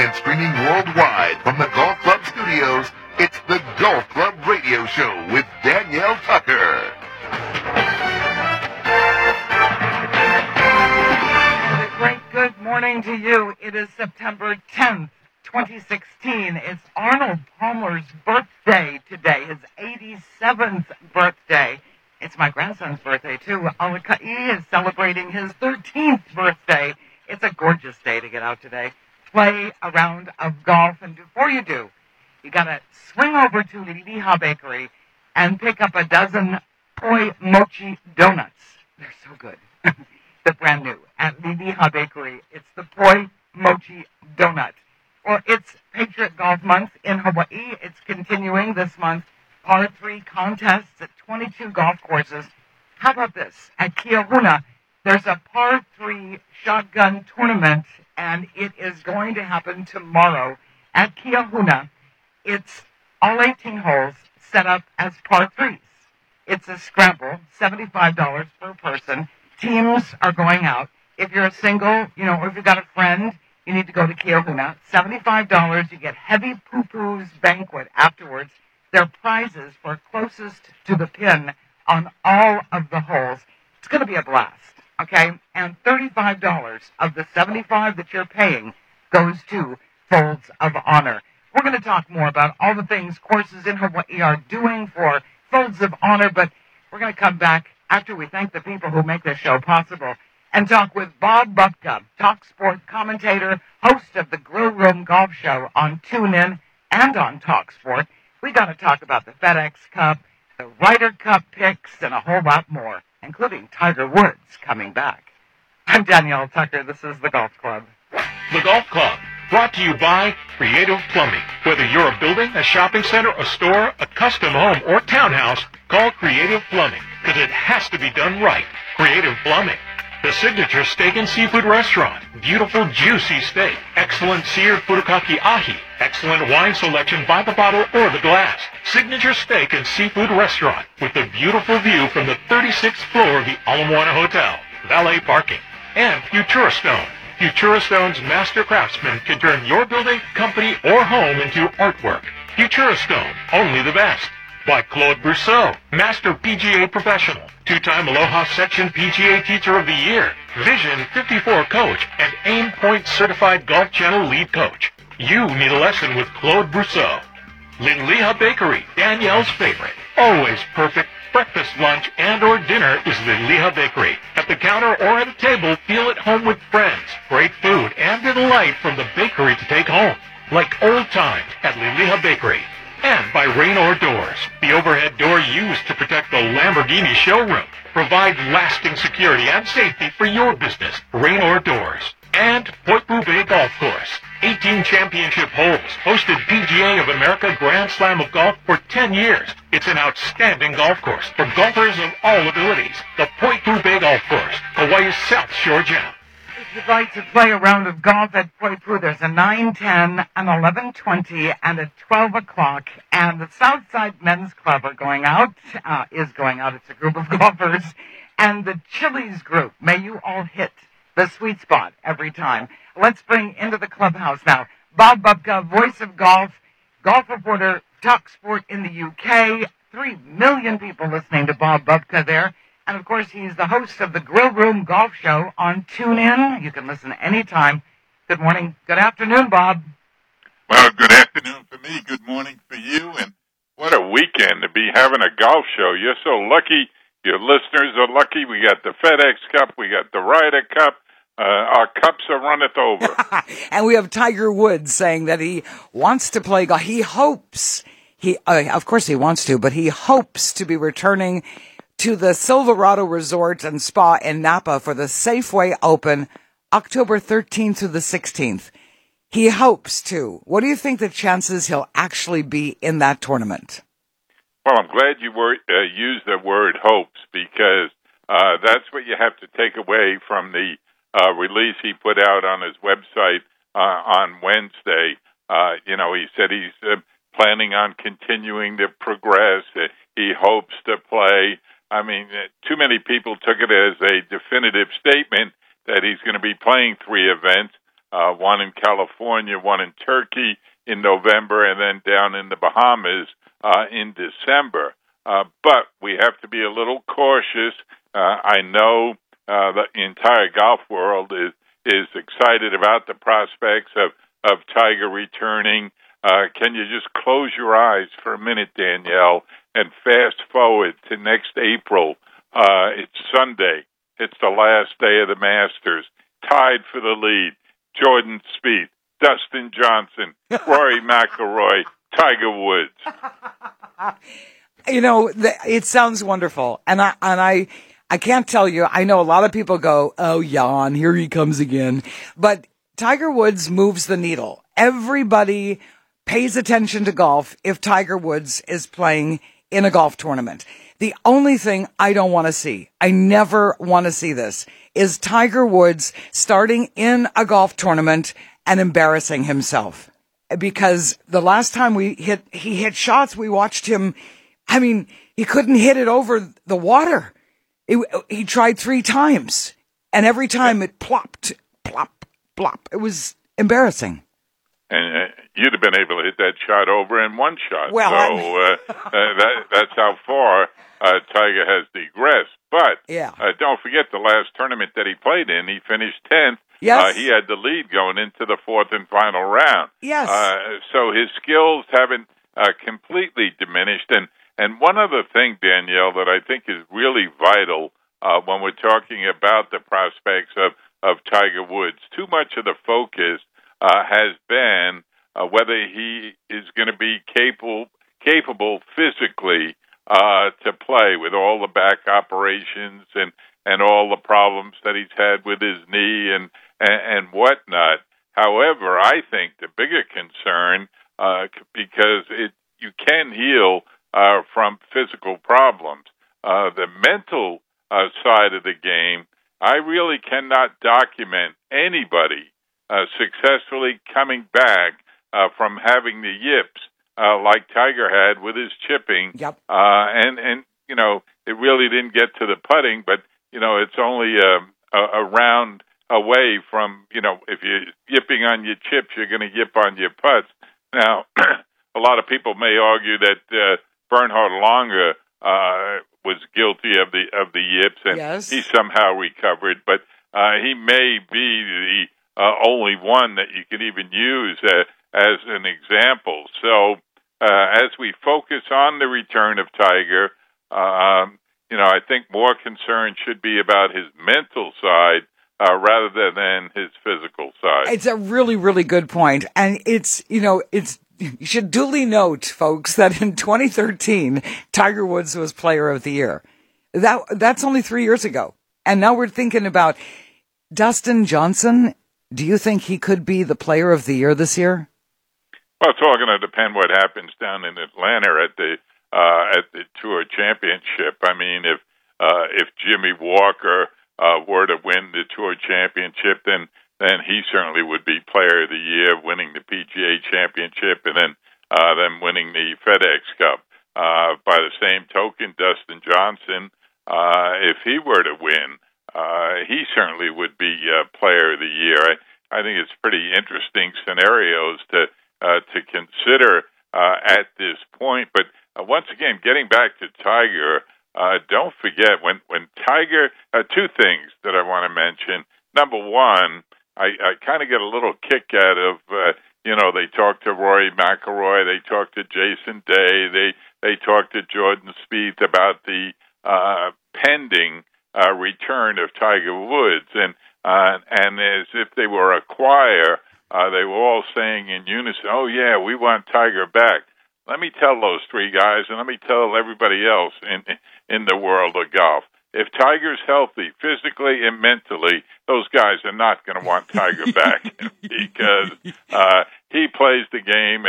and streaming worldwide from the Golf Club studios, it's the Golf Club Radio Show with Danielle Tucker. A great good morning to you. It is September 10th, 2016. It's Arnold Palmer's birthday today, his 87th birthday. It's my grandson's birthday, too. Alaka'i is celebrating his 13th birthday. It's a gorgeous day to get out today. Play a round of golf, and before you do, you got to swing over to Liliha Bakery and pick up a dozen Poi Mochi donuts. They're so good. They're brand new at Liliha Bakery. It's the Poi Mochi donut. Well, it's Patriot Golf Month in Hawaii. It's continuing this month. Par 3 contests at 22 golf courses. How about this? At Kiahuna, there's a par 3 shotgun tournament, and it is going to happen tomorrow at Kiahuna. It's all 18 holes set up as par 3s. It's a scramble, $75 per person. Teams are going out. If you're a single, or if you've got a friend, you need to go to Kiahuna. $75. You get heavy poo-poo's banquet afterwards. There are prizes for closest to the pin on all of the holes. It's going to be a blast. Okay, and $35 of the $75 that you're paying goes to Folds of Honor. We're going to talk more about all the things courses in Hawaii are doing for Folds of Honor, but we're going to come back after we thank the people who make this show possible and talk with Bob Bubka, talk sport commentator, host of the Grill Room Golf Show on TuneIn and on Talk Sport. We got to talk about the FedEx Cup, the Ryder Cup picks, and a whole lot more, including Tiger Woods coming back. I'm Danielle Tucker. This is the Golf Club. The Golf Club, brought to you by Creative Plumbing. Whether you're a building, a shopping center, a store, a custom home, or townhouse, call Creative Plumbing, because it has to be done right. Creative Plumbing. The Signature Steak and Seafood Restaurant. Beautiful, juicy steak. Excellent seared furikake ahi. Excellent wine selection by the bottle or the glass. Signature Steak and Seafood Restaurant with the beautiful view from the 36th floor of the Ala Moana Hotel. Valet parking. And Futura Stone. Futura Stone's master craftsmen can turn your building, company, or home into artwork. Futura Stone, only the best. By Claude Brousseau, Master PGA Professional, 2-time Aloha Section PGA Teacher of the Year, Vision 54 Coach, and Aim Point Certified Golf Channel Lead Coach. You need a lesson with Claude Brousseau. Liliha Bakery, Danielle's favorite. Always perfect. Breakfast, lunch, and or dinner is Liliha Bakery. At the counter or at a table, feel at home with friends. Great food and a delight from the bakery to take home. Like old times at Liliha Bakery. And by Raynor Doors, the overhead door used to protect the Lamborghini showroom. Provide lasting security and safety for your business. Raynor Doors. And Poipu Bay Golf Course. 18 championship holes. Hosted PGA of America Grand Slam of Golf for 10 years. It's an outstanding golf course for golfers of all abilities. The Poipu Bay Golf Course, Hawaii's South Shore Gem. If you'd like to play a round of golf at Poipu, there's a 9:10, an 11:20, and a 12 o'clock. And the Southside Men's Club is going out. It's a group of golfers. And the Chili's group, may you all hit the sweet spot every time. Let's bring into the clubhouse now Bob Bubka, voice of golf, golf reporter, Talk Sport in the UK. 3 million people listening to Bob Bubka there. And, of course, he's the host of the Grill Room Golf Show on TuneIn. You can listen anytime. Good morning. Good afternoon, Bob. Well, good afternoon for me. Good morning for you. And what a weekend to be having a golf show. You're so lucky. Your listeners are lucky. We got the FedEx Cup. We got the Ryder Cup. Our cups are runneth over. And we have Tiger Woods saying that he wants to play golf. He hopes, of course he wants to, but he hopes to be returning to the Silverado Resort and Spa in Napa for the Safeway Open, October 13th through the 16th. He hopes to. What do you think the chances he'll actually be in that tournament? Well, I'm glad you used the word hopes, because that's what you have to take away from the release he put out on his website on Wednesday. He said he's planning on continuing to progress. He hopes to play. I mean, too many people took it as a definitive statement that he's going to be playing 3 events. one in California, one in Turkey in November, and then down in the Bahamas in December. But we have to be a little cautious. I know the entire golf world is excited about the prospects of Tiger returning. Can you just close your eyes for a minute, Danielle, and fast forward to next April? It's Sunday. It's the last day of the Masters. Tied for the lead. Jordan Spieth, Dustin Johnson, Rory McIlroy, Tiger Woods. You know, it sounds wonderful. And I can't tell you, I know a lot of people go, oh, Jan, here he comes again. But Tiger Woods moves the needle. Everybody pays attention to golf if Tiger Woods is playing in a golf tournament. The only thing I don't want to see, I never want to see this, is Tiger Woods starting in a golf tournament and embarrassing himself. Because the last time he hit shots, we watched him, I mean, he couldn't hit it over the water. He tried 3 times, and every time it plopped, plop, plop. It was embarrassing. And you'd have been able to hit that shot over in one shot. Well, so that's how far Tiger has digressed. But don't forget the last tournament that he played in, he finished 10th. Yes. He had the lead going into the 4th and final round. Yes. So his skills haven't completely diminished. And one other thing, Danielle, that I think is really vital when we're talking about the prospects of Tiger Woods, too much of the focus has been whether he is going to be capable physically to play with all the back operations and all the problems that he's had with his knee and whatnot. However, I think the bigger concern, because you can heal from physical problems, the mental side of the game, I really cannot document anybody successfully coming back from having the yips like Tiger had with his chipping. Yep. And you know, it really didn't get to the putting, but you know, it's only a round away from, you know, if you're yipping on your chips, you're going to yip on your putts. Now, a lot of people may argue that Bernhard Langer was guilty of the yips, and yes, he somehow recovered, but he may be the only one that you can even use as an example. So as we focus on the return of Tiger, you know, I think more concern should be about his mental side rather than his physical side. It's a really, really good point. And it's, you know, you should duly note, folks, that in 2013, Tiger Woods was Player of the Year. That's only 3 years ago. And now we're thinking about Dustin Johnson. Do you think he could be the Player of the Year this year? Well, it's all going to depend what happens down in Atlanta at the Tour Championship. I mean, if Jimmy Walker were to win the Tour Championship, then he certainly would be Player of the Year, winning the PGA Championship, and then winning the FedEx Cup. By the same token, Dustin Johnson, if he were to win, he certainly would be Player of the Year. I think it's pretty interesting scenarios to consider at this point. But once again, getting back to Tiger, don't forget when Tiger. Two things that I want to mention. Number one, I kind of get a little kick out of you know, they talked to Rory McIlroy, they talked to Jason Day, they talked to Jordan Spieth about the pending return of Tiger Woods, and as if they were a choir, they were all saying in unison, "Oh yeah, we want Tiger back." Let me tell those three guys, and let me tell everybody else in the world of golf. If Tiger's healthy, physically and mentally, those guys are not going to want Tiger back because he plays the game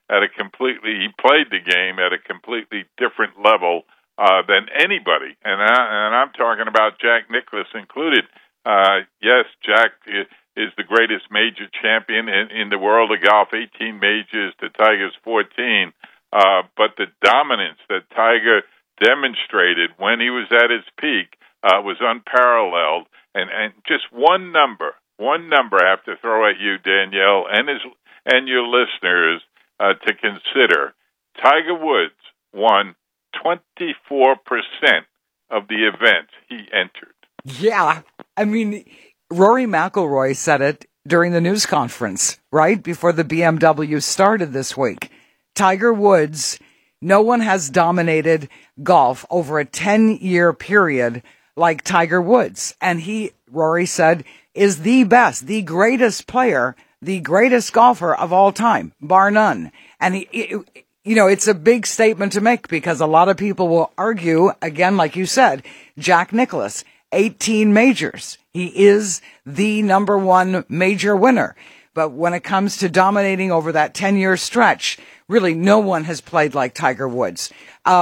he played the game at a completely different level than anybody, and I'm talking about Jack Nicklaus included. Yes, Jack is the greatest major champion in the world of golf, 18 majors to Tiger's 14, but the dominance that Tiger demonstrated when he was at his peak was unparalleled, and just one number one number I have to throw at you, Danielle, and your listeners to consider. Tiger Woods won 24% of the events he entered. Yeah. I mean, Rory McIlroy said it during the news conference, right? Before the BMW started this week. Tiger Woods, no one has dominated golf over a 10-year period like Tiger Woods. And Rory said, is the best, the greatest player, the greatest golfer of all time, bar none. And it's a big statement to make because a lot of people will argue, again, like you said, Jack Nicklaus, 18 majors. He is the number one major winner. But when it comes to dominating over that 10-year stretch, really no one has played like Tiger Woods.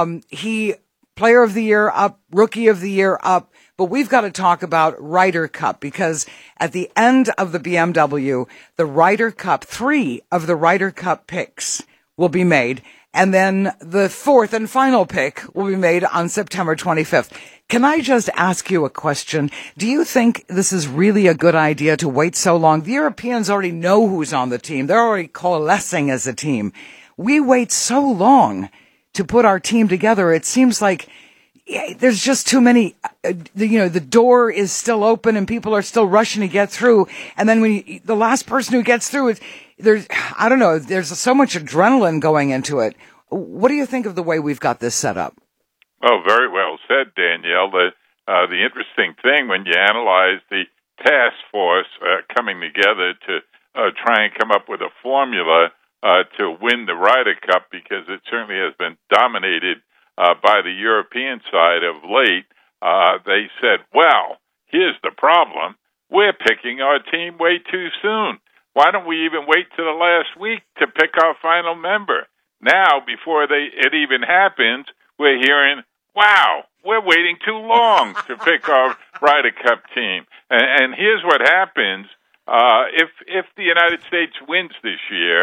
He Player of the Year up, Rookie of the Year up. But we've got to talk about Ryder Cup because at the end of the BMW, the Ryder Cup, 3 of the Ryder Cup picks will be made. And then the 4th and final pick will be made on September 25th. Can I just ask you a question? Do you think this is really a good idea to wait so long? The Europeans already know who's on the team. They're already coalescing as a team. We wait so long to put our team together. It seems like there's just too many, the door is still open and people are still rushing to get through. And then the last person who gets through it, there's so much adrenaline going into it. What do you think of the way we've got this set up? Oh, very well said, Danielle. The interesting thing when you analyze the task force coming together to try and come up with a formula to win the Ryder Cup, because it certainly has been dominated by the European side of late, they said, well, here's the problem. We're picking our team way too soon. Why don't we even wait till the last week to pick our final member? Now, before it even happens, we're hearing, wow, we're waiting too long to pick our Ryder Cup team. And here's what happens. If the United States wins this year,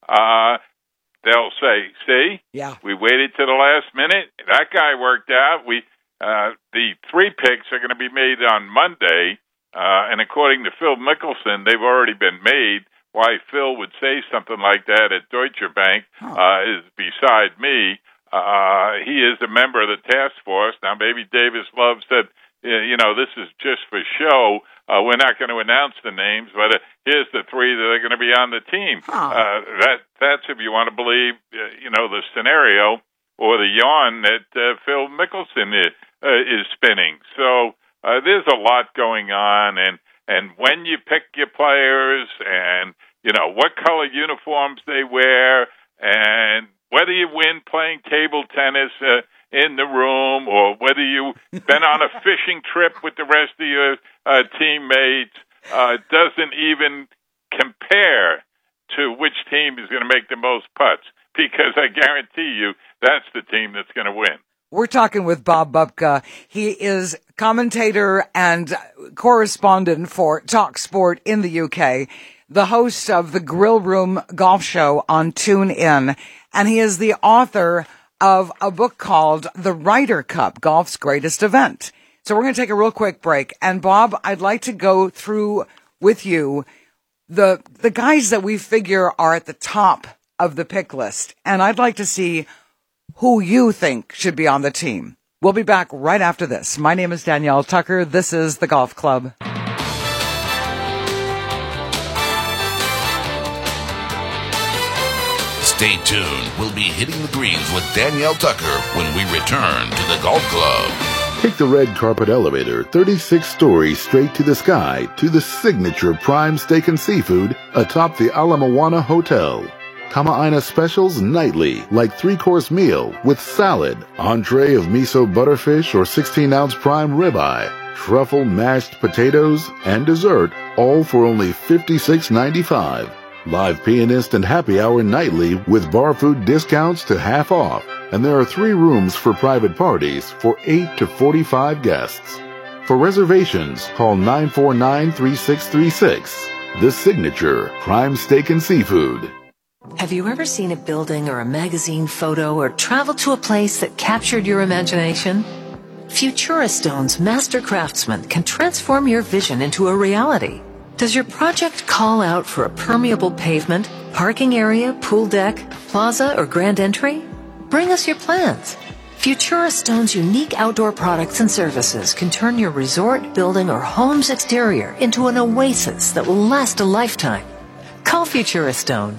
they'll say, see, we waited to the last minute. That guy worked out. The 3 picks are going to be made on Monday, and according to Phil Mickelson, they've already been made. Why Phil would say something like that at Deutsche Bank is beside me. He is a member of the task force. Now, maybe Davis Love said, this is just for show. We're not going to announce the names, but here's the 3 that are going to be on the team. That's if you want to believe, the scenario or the yarn that Phil Mickelson is spinning. So there's a lot going on, and when you pick your players, and what color uniforms they wear, and whether you win playing table tennis in the room, or whether you've been on a fishing trip with the rest of your teammates, doesn't even compare to which team is going to make the most putts, because I guarantee you that's the team that's going to win. We're talking with Bob Bubka. He is commentator and correspondent for TalkSport in the UK, the host of the Grill Room Golf Show on TuneIn, and he is the author of a book called The Ryder Cup, Golf's Greatest Event. So we're going to take a real quick break. And Bob, I'd like to go through with you the guys that we figure are at the top of the pick list. And I'd like to see who you think should be on the team. We'll be back right after this. My name is Danielle Tucker. This is The Golf Club. Stay tuned. We'll be hitting the greens with Danielle Tucker when we return to the Golf Club. Take the red carpet elevator 36 stories straight to the sky to the signature prime steak and seafood atop the Ala Moana Hotel. Kama'aina specials nightly, like 3-course meal with salad, entree of miso butterfish or 16-ounce prime ribeye, truffle mashed potatoes, and dessert, all for only $56.95. Live pianist and happy hour nightly with bar food discounts to half off. And there are 3 rooms for private parties for 8 to 45 guests. For reservations, call 949-3636. The signature Prime Steak and Seafood. Have you ever seen a building or a magazine photo or traveled to a place that captured your imagination? Futura Stone's master craftsmen can transform your vision into a reality. Does your project call out for a permeable pavement, parking area, pool deck, plaza, or grand entry? Bring us your plans. Futura Stone's unique outdoor products and services can turn your resort, building, or home's exterior into an oasis that will last a lifetime. Call Futura Stone,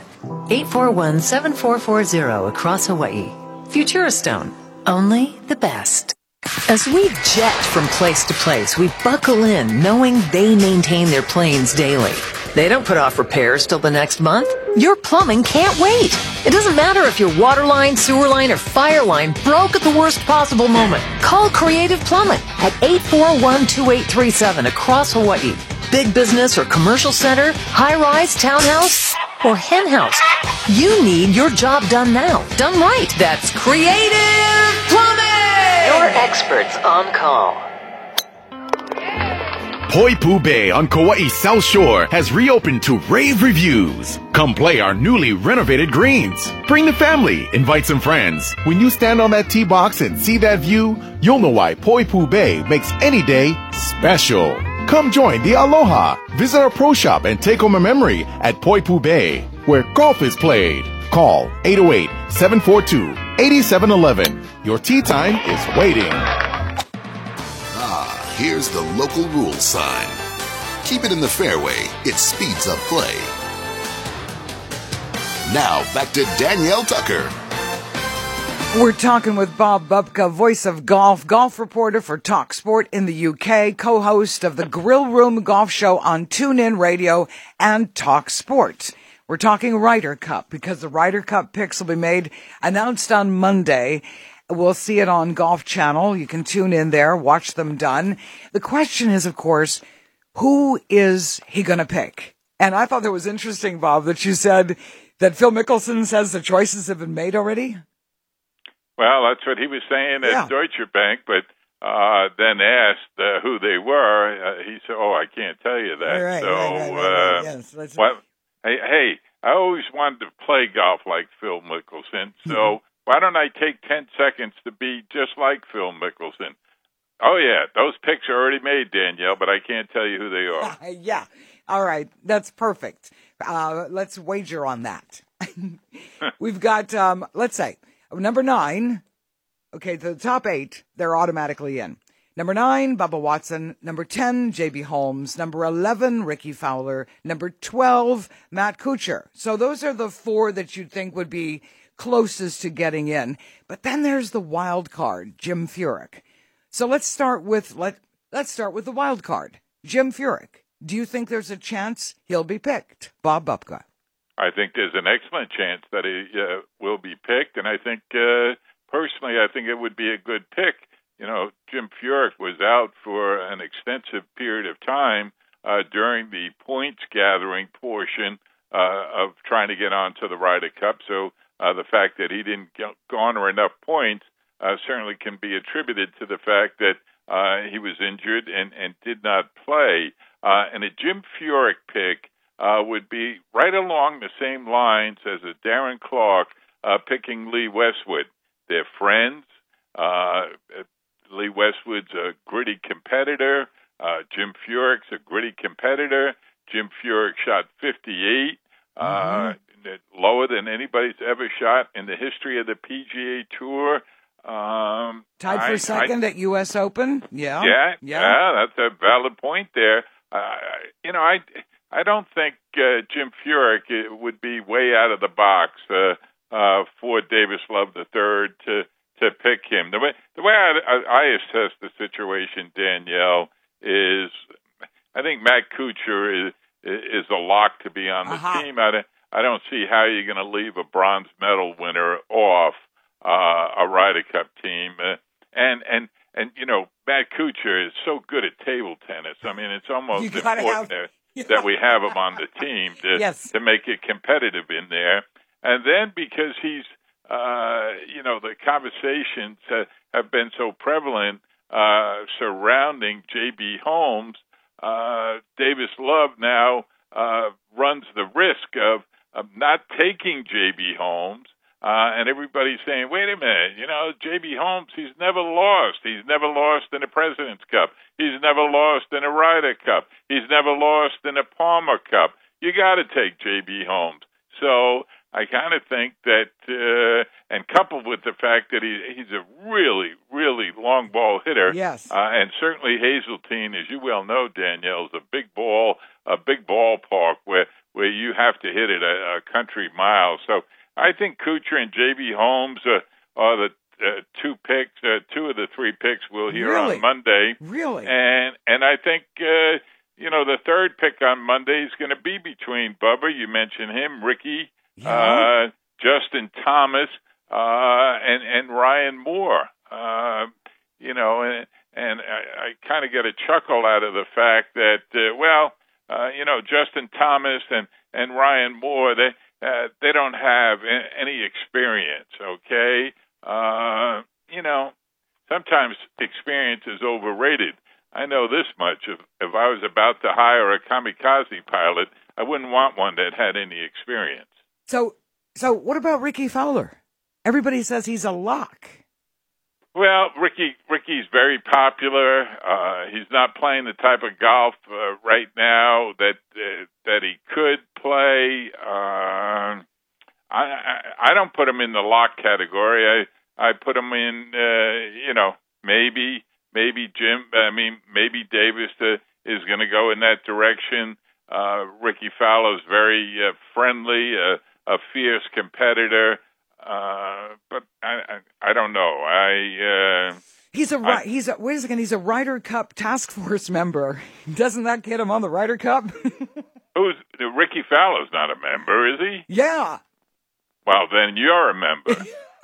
841-7440 across Hawaii. Futura Stone, only the best. As we jet from place to place, we buckle in knowing they maintain their planes daily. They don't put off repairs till the next month. Your plumbing can't wait. It doesn't matter if your water line, sewer line, or fire line broke at the worst possible moment. Call Creative Plumbing at 841-2837 across Hawaii. Big business or commercial center, high-rise, townhouse, or hen house. You need your job done now. Done right. That's Creative Plumbing! Your experts on call. Poipu Bay on Kauai's South Shore has reopened to rave reviews. Come play our newly renovated greens. Bring the family, invite some friends. When you stand on that tee box and see that view, you'll know why Poipu Bay makes any day special. Come join the Aloha. Visit our pro shop and take home a memory at Poipu Bay, where golf is played. Call 808-742-8711. Your tee time is waiting. Here's the local rules sign. Keep it in the fairway. It speeds up play. Now, back to Danielle Tucker. We're talking with Bob Bubka, voice of golf, golf reporter for TalkSport in the UK, co-host of the Grill Room Golf Show on TuneIn Radio and TalkSport. We're talking Ryder Cup because the Ryder Cup picks will be made, announced on Monday. We'll see it on Golf Channel. You can tune in there, watch them done. The question is, of course, who is he going to pick? And I thought that was interesting, Bob, that you said that Phil Mickelson says the choices have been made already. Well, that's what he was saying at Deutsche Bank, but then asked who they were. He said, I can't tell you that. Right. Yes, well, hey, I always wanted to play golf like Phil Mickelson, so why don't I take 10 seconds to be just like Phil Mickelson? Oh, yeah, those picks are already made, Danielle, but I can't tell you who they are. Yeah. All right. That's perfect. Let's wager on that. We've got, let's say, number 9. Okay, the top 8, they're automatically in. Number 9, Bubba Watson. Number 10, J.B. Holmes. Number 11, Ricky Fowler. Number 12, Matt Kuchar. So those are the 4 that you'd think would be closest to getting in. But then there's the wild card, Jim Furyk. So let's start with the wild card, Jim Furyk. Do you think there's a chance he'll be picked? Bob Bubka. I think there's an excellent chance that he will be picked, and I think personally, I think it would be a good pick. You know, Jim Furyk was out for an extensive period of time during the points gathering portion of trying to get onto the Ryder Cup. So the fact that he didn't garner enough points certainly can be attributed to the fact that he was injured and did not play. And a Jim Furyk pick would be right along the same lines as a Darren Clarke picking Lee Westwood. They're friends. Lee Westwood's a gritty competitor. Jim Furyk's a gritty competitor. Jim Furyk shot 58. Lower than anybody's ever shot in the history of the PGA Tour. Tied for second at U.S. Open. Yeah, that's a valid point there. I don't think Jim Furyk would be way out of the box for Davis Love III to pick him. The way I assess the situation, Danielle, is I think Matt Kuchar is a lock to be on the team. I don't see how you're going to leave a bronze medal winner off a Ryder Cup team. And you know, Matt Kuchar is so good at table tennis. I mean, it's almost important that we have him on the team to make it competitive in there. And then because he's, the conversations have been so prevalent surrounding J.B. Holmes, Davis Love now runs the risk of not taking J.B. Holmes and everybody's saying, wait a minute, J.B. Holmes, he's never lost. He's never lost in a President's Cup. He's never lost in a Ryder Cup. He's never lost in a Palmer Cup. You got to take J.B. Holmes. So I kind of think that, and coupled with the fact that he's a really, really long ball hitter, yes, and certainly Hazeltine, as you well know, Danielle, is a big ballpark where you have to hit it a country mile. So I think Kuchar and J.B. Holmes are the two of the three picks we'll hear on Monday. Really? And I think the third pick on Monday is going to be between Bubba. You mentioned him, Ricky. Yeah. Justin Thomas, and Ryan Moore, and I kind of get a chuckle out of the fact that, Justin Thomas and Ryan Moore, they don't have any experience, okay? Sometimes experience is overrated. I know this much. If I was about to hire a kamikaze pilot, I wouldn't want one that had any experience. So what about Ricky Fowler? Everybody says he's a lock. Well, Ricky's very popular. He's not playing the type of golf right now that he could play. I don't put him in the lock category. I put him in, maybe Davis is going to go in that direction. Ricky Fowler's very friendly, a fierce competitor, but I don't know. He's a Ryder Cup task force member. Doesn't that get him on the Ryder Cup? Ricky Fowler's not a member, is he? Yeah. Well, then you're a member.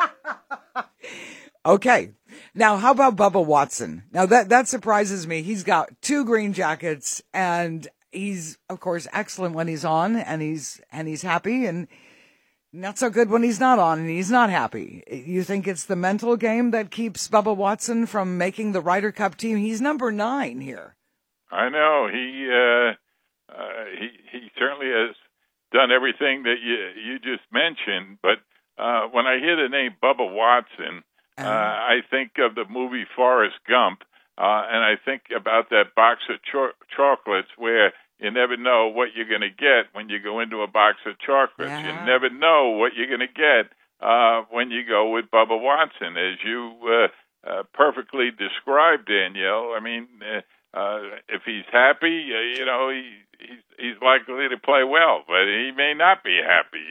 Okay. Now, how about Bubba Watson? Now, that surprises me. He's got 2 green jackets, and he's, of course, excellent when he's on, and he's happy, and not so good when he's not on, and he's not happy. You think it's the mental game that keeps Bubba Watson from making the Ryder Cup team? He's number 9 here. I know. He certainly has done everything that you just mentioned, but when I hear the name Bubba Watson, I think of the movie Forrest Gump, and I think about that box of chocolates where you never know what you're going to get when you go into a box of chocolates. Yeah. You never know what you're going to get when you go with Bubba Watson, as you perfectly described, Danielle. I mean, if he's happy, he's likely to play well, but he may not be happy.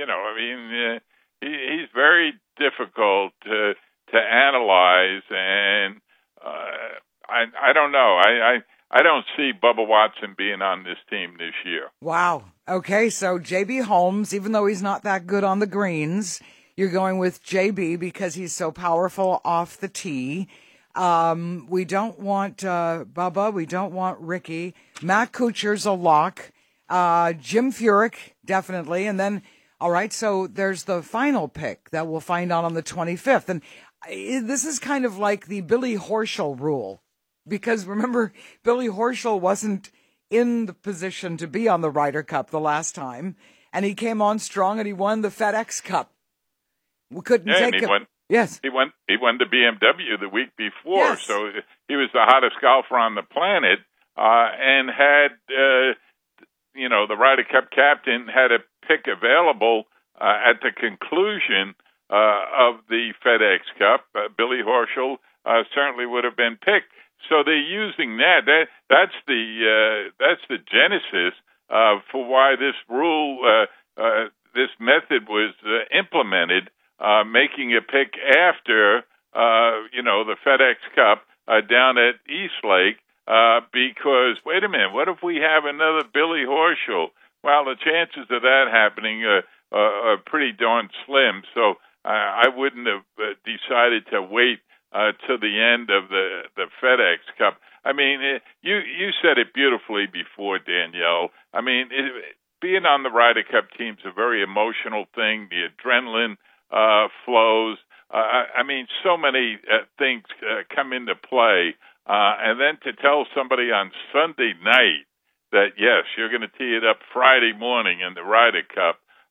He's very difficult to analyze, and I don't know. I don't see Bubba Watson being on this team this year. Wow. Okay, so J.B. Holmes, even though he's not that good on the greens, you're going with J.B. because he's so powerful off the tee. We don't want Bubba. We don't want Ricky. Matt Kuchar's a lock. Jim Furyk, definitely. And then, all right, so there's the final pick that we'll find out on the 25th. And this is kind of like the Billy Horschel rule. Because remember, Billy Horschel wasn't in the position to be on the Ryder Cup the last time. And he came on strong and he won the FedEx Cup. We couldn't take him. Yes. He won the BMW the week before. Yes. So he was the hottest golfer on the planet, and had, the Ryder Cup captain had a pick available at the conclusion of the FedEx Cup. Billy Horschel certainly would have been picked. So they're using that. That's the genesis for why this rule, this method was implemented, making a pick after the FedEx Cup down at Eastlake. Because wait a minute, what if we have another Billy Horschel? Well, the chances of that happening are pretty darn slim. So I wouldn't have decided to wait to the end of the FedEx Cup. I mean, you said it beautifully before, Danielle. I mean, being on the Ryder Cup team's a very emotional thing. The adrenaline flows. I mean, so many things come into play. And then to tell somebody on Sunday night that, yes, you're going to tee it up Friday morning in the Ryder Cup,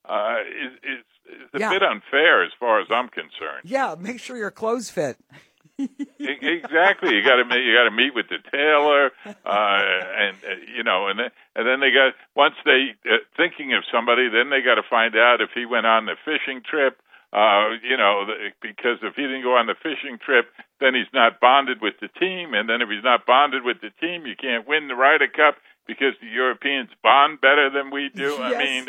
is a bit unfair as far as I'm concerned. Yeah, make sure your clothes fit. Exactly. You got to meet with the tailor, and then they got, once they thinking of somebody, then they got to find out if he went on the fishing trip. Because if he didn't go on the fishing trip, then he's not bonded with the team, and then if he's not bonded with the team, you can't win the Ryder Cup because the Europeans bond better than we do. Yes. I mean,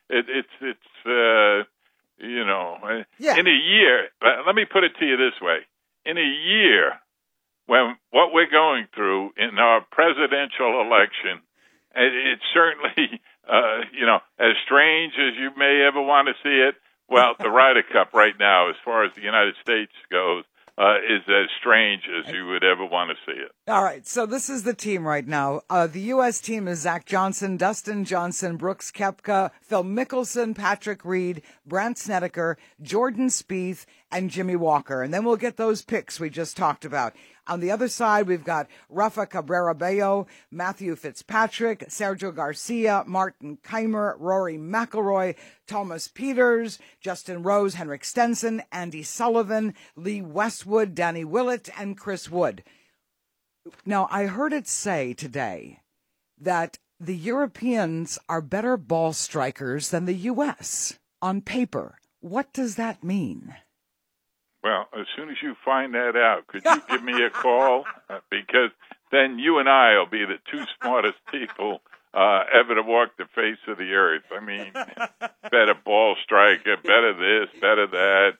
in a year. Let me put it to you this way. In a year, when what we're going through in our presidential election, it's certainly, as strange as you may ever want to see it, well, the Ryder Cup right now, as far as the United States goes, is as strange as you would ever want to see it. All right, so this is the team right now. The U.S. team is Zach Johnson, Dustin Johnson, Brooks Koepka, Phil Mickelson, Patrick Reed, Brandt Snedeker, Jordan Spieth, and Jimmy Walker. And then we'll get those picks we just talked about. On the other side, we've got Rafa Cabrera-Bello, Matthew Fitzpatrick, Sergio Garcia, Martin Keimer, Rory McIlroy, Thomas Pieters, Justin Rose, Henrik Stenson, Andy Sullivan, Lee Westwood, Danny Willett, and Chris Wood. Now, I heard it say today that the Europeans are better ball strikers than the U.S. on paper. What does that mean? Well, as soon as you find that out, could you give me a call? Because then you and I will be the two smartest people ever to walk the face of the earth. I mean, better ball striker, better this, better that.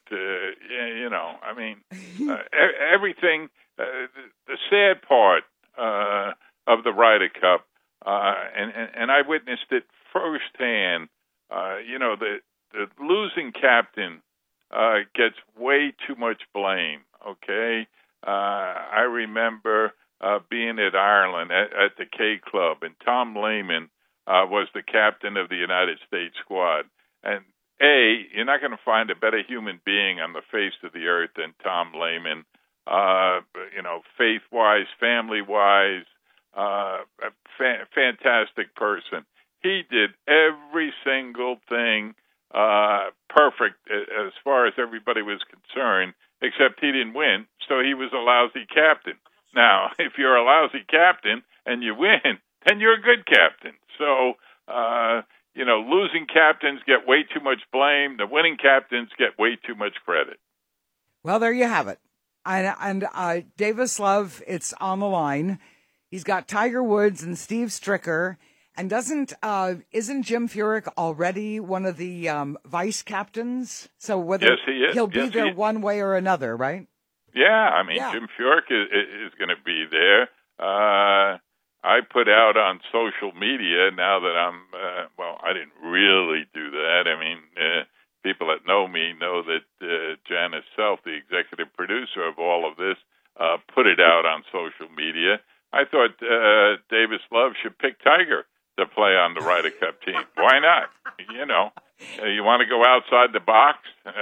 Everything. The sad part of the Ryder Cup, and I witnessed it firsthand. The losing captain gets way too much blame, okay? I remember being at Ireland at the K Club, and Tom Lehman was the captain of the United States squad. And, you're not going to find a better human being on the face of the earth than Tom Lehman, faith-wise, family-wise, a fantastic person. He did every single thing perfect as far as everybody was concerned, except he didn't win, so he was a lousy captain. Now, if you're a lousy captain and you win, then you're a good captain. So, losing captains get way too much blame. The winning captains get way too much credit. Well, there you have it. And Davis Love, it's on the line. He's got Tiger Woods and Steve Stricker. And isn't Jim Furyk already one of the vice captains? So yes, he is. He'll be there one way or another, right? Yeah, Jim Furyk is going to be there. I put out on social media now that I didn't really do that. People that know me know that Janice Self, the executive producer of all of this, put it out on social media. I thought Davis Love should pick Tiger to play on the Ryder Cup team. Why not? You want to go outside the box?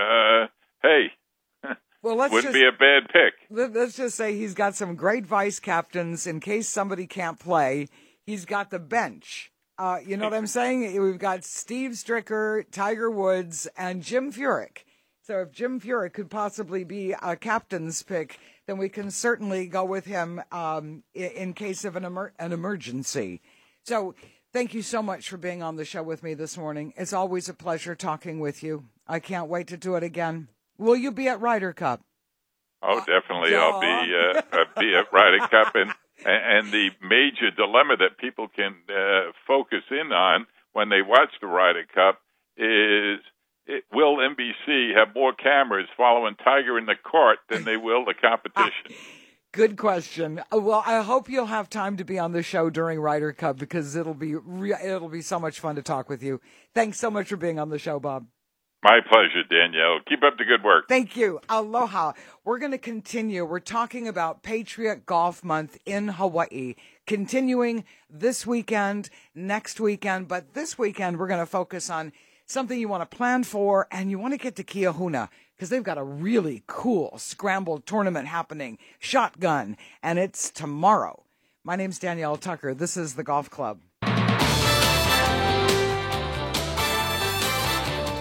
Well, wouldn't be a bad pick. Let's just say he's got some great vice captains in case somebody can't play. He's got the bench. You know what I'm saying? We've got Steve Stricker, Tiger Woods, and Jim Furyk. So if Jim Furyk could possibly be a captain's pick, then we can certainly go with him in case of an emergency. So thank you so much for being on the show with me this morning. It's always a pleasure talking with you. I can't wait to do it again. Will you be at Ryder Cup? Oh, definitely. I'll be at Ryder Cup. And the major dilemma that people can focus in on when they watch the Ryder Cup is, will NBC have more cameras following Tiger in the court than they will the competition? Good question. Well, I hope you'll have time to be on the show during Ryder Cup because it'll be so much fun to talk with you. Thanks so much for being on the show, Bob. My pleasure, Danielle. Keep up the good work. Thank you. Aloha. We're going to continue. We're talking about Patriot Golf Month in Hawaii, continuing this weekend, next weekend. But this weekend, we're going to focus on something you want to plan for, and you want to get to Keahuna because they've got a really cool scramble tournament happening, shotgun, and it's tomorrow. My name's Danielle Tucker. This is the Golf Club.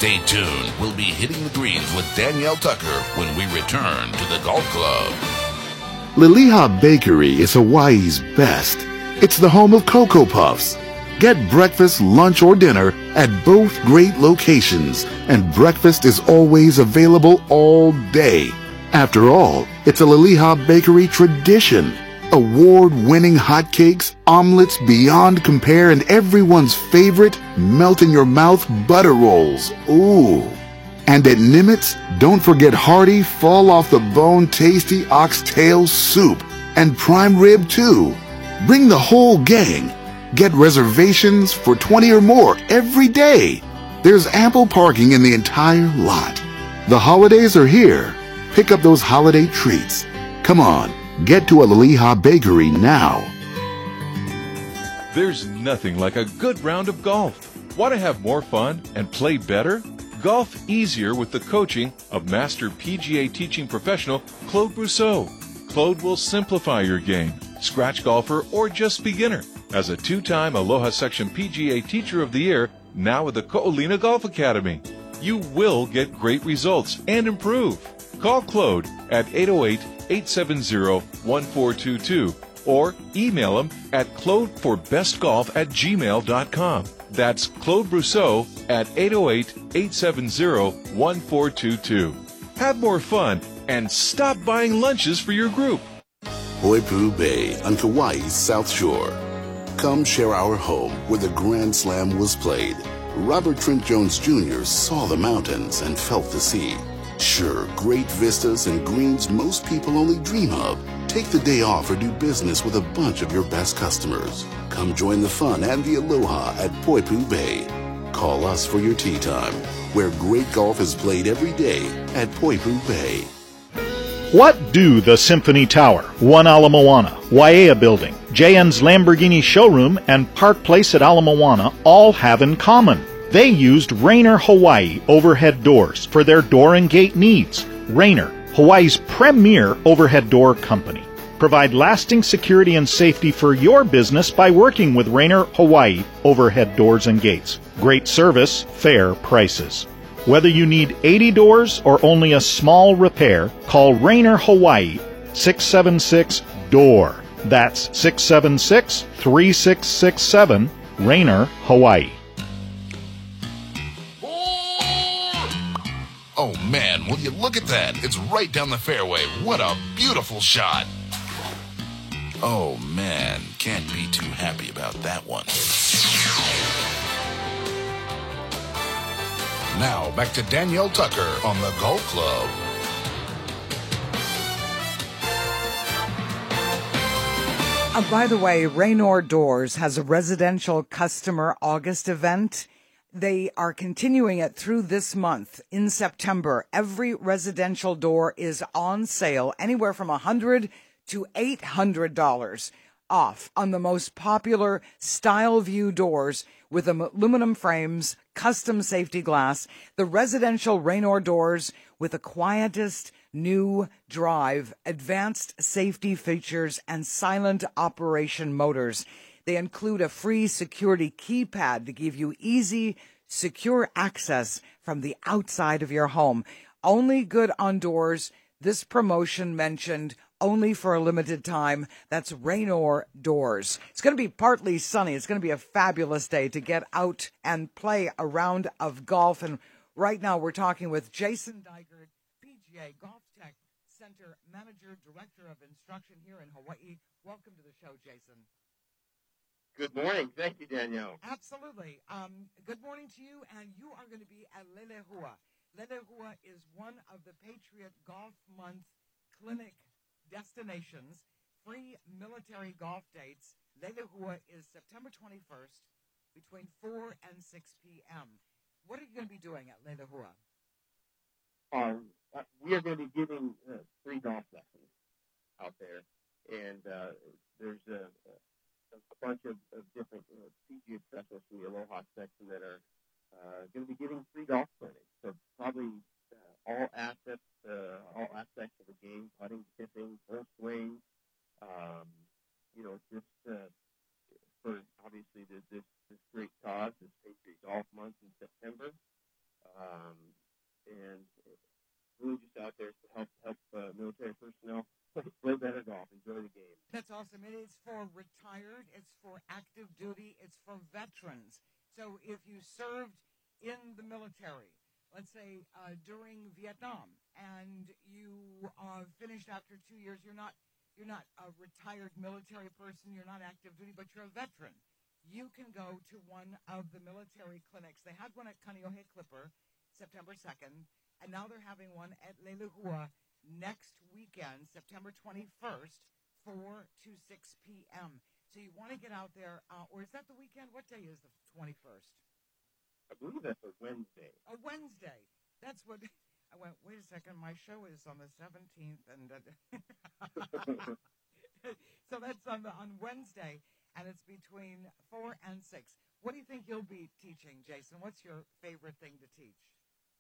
Stay tuned. We'll be hitting the greens with Danielle Tucker when we return to the golf club. Liliha Bakery is Hawaii's best. It's the home of Cocoa Puffs. Get breakfast, lunch, or dinner at both great locations, and breakfast is always available all day. After all, it's a Liliha Bakery tradition. Award-winning hotcakes, omelets beyond compare, and everyone's favorite melt-in-your-mouth butter rolls. Ooh. And at Nimitz, don't forget hearty, fall-off-the-bone tasty oxtail soup and prime rib, too. Bring the whole gang. Get reservations for 20 or more every day. There's ample parking in the entire lot. The holidays are here. Pick up those holiday treats. Come on. Get to a Liliha Bakery now. There's nothing like a good round of golf. Want to have more fun and play better? Golf easier with the coaching of Master PGA teaching professional Claude Brousseau. Claude will simplify your game, scratch golfer or just beginner. As a 2-time Aloha Section PGA Teacher of the Year, now with the Ko'olina Golf Academy. You will get great results and improve. Call Claude at 808-870-1422 or email him at claudeforbestgolf@gmail.com. That's Claude Brousseau at 808-870-1422. Have more fun and stop buying lunches for your group. Poipu Bay on Kauai's South Shore. Come share our home where the Grand Slam was played. Robert Trent Jones Jr. saw the mountains and felt the sea. Sure, great vistas and greens most people only dream of. Take the day off or do business with a bunch of your best customers. Come join the fun and the aloha at Poipu Bay. Call us for your tea time, where great golf is played every day at Poipu Bay. What do the Symphony Tower, One Ala Moana, Waiea Building, JN's Lamborghini Showroom, and Park Place at Ala Moana all have in common? They used Rainer Hawaii overhead doors for their door and gate needs. Rainer, Hawaii's premier overhead door company. Provide lasting security and safety for your business by working with Rainer Hawaii overhead doors and gates. Great service, fair prices. Whether you need 80 doors or only a small repair, call Rainer Hawaii 676-DOOR. That's 676-3667, Rainer Hawaii. Oh man, will you look at that? It's right down the fairway. What a beautiful shot. Oh man, can't be too happy about that one. Now back to Danielle Tucker on the Golf Club. By the way, Raynor Doors has a residential customer August event. They are continuing it through this month. In September, every residential door is on sale, anywhere from $100 to $800 off on the most popular Style View doors with aluminum frames, custom safety glass, the residential Raynor doors with the quietest new drive, advanced safety features, and silent operation motors. They include a free security keypad to give you easy, secure access from the outside of your home. Only good on doors. This promotion mentioned only for a limited time. That's Raynor Doors. It's going to be partly sunny. It's going to be a fabulous day to get out and play a round of golf. And right now we're talking with Jason Dygert, PGA Golf Tech Center Manager, Director of Instruction here in Hawaii. Welcome to the show, Jason. Good morning. Thank you, Danielle. Absolutely. Good morning to you, and you are going to be at Lelehua. Lelehua is one of the Patriot Golf Month clinic destinations, free military golf dates. Lelehua is September 21st between 4 and 6 p.m. What are you going to be doing at Lelehua? We are going to be giving free golf lessons out there, and there's a bunch of different PGA specialists in the Aloha section that are going to be giving free golf clinics. So probably all aspects of the game: putting, tipping, full swing. Just for obviously this great cause, this Patriot Golf Month in September. It's for retired, it's for active duty, it's for veterans. So if you served in the military, let's say during Vietnam, and you finished after 2 years, you're not a retired military person, you're not active duty, but you're a veteran. You can go to one of the military clinics. They had one at Kaneohe Clipper, September 2nd, and now they're having one at Leilehua next weekend, September 21st, 4 to 6 p.m. So you want to get out there, or is that the weekend? What day is the 21st? I believe that's a Wednesday. A Wednesday. That's what I went. Wait a second. My show is on the 17th, and so that's on Wednesday, and it's between 4 and 6. What do you think you'll be teaching, Jason? What's your favorite thing to teach?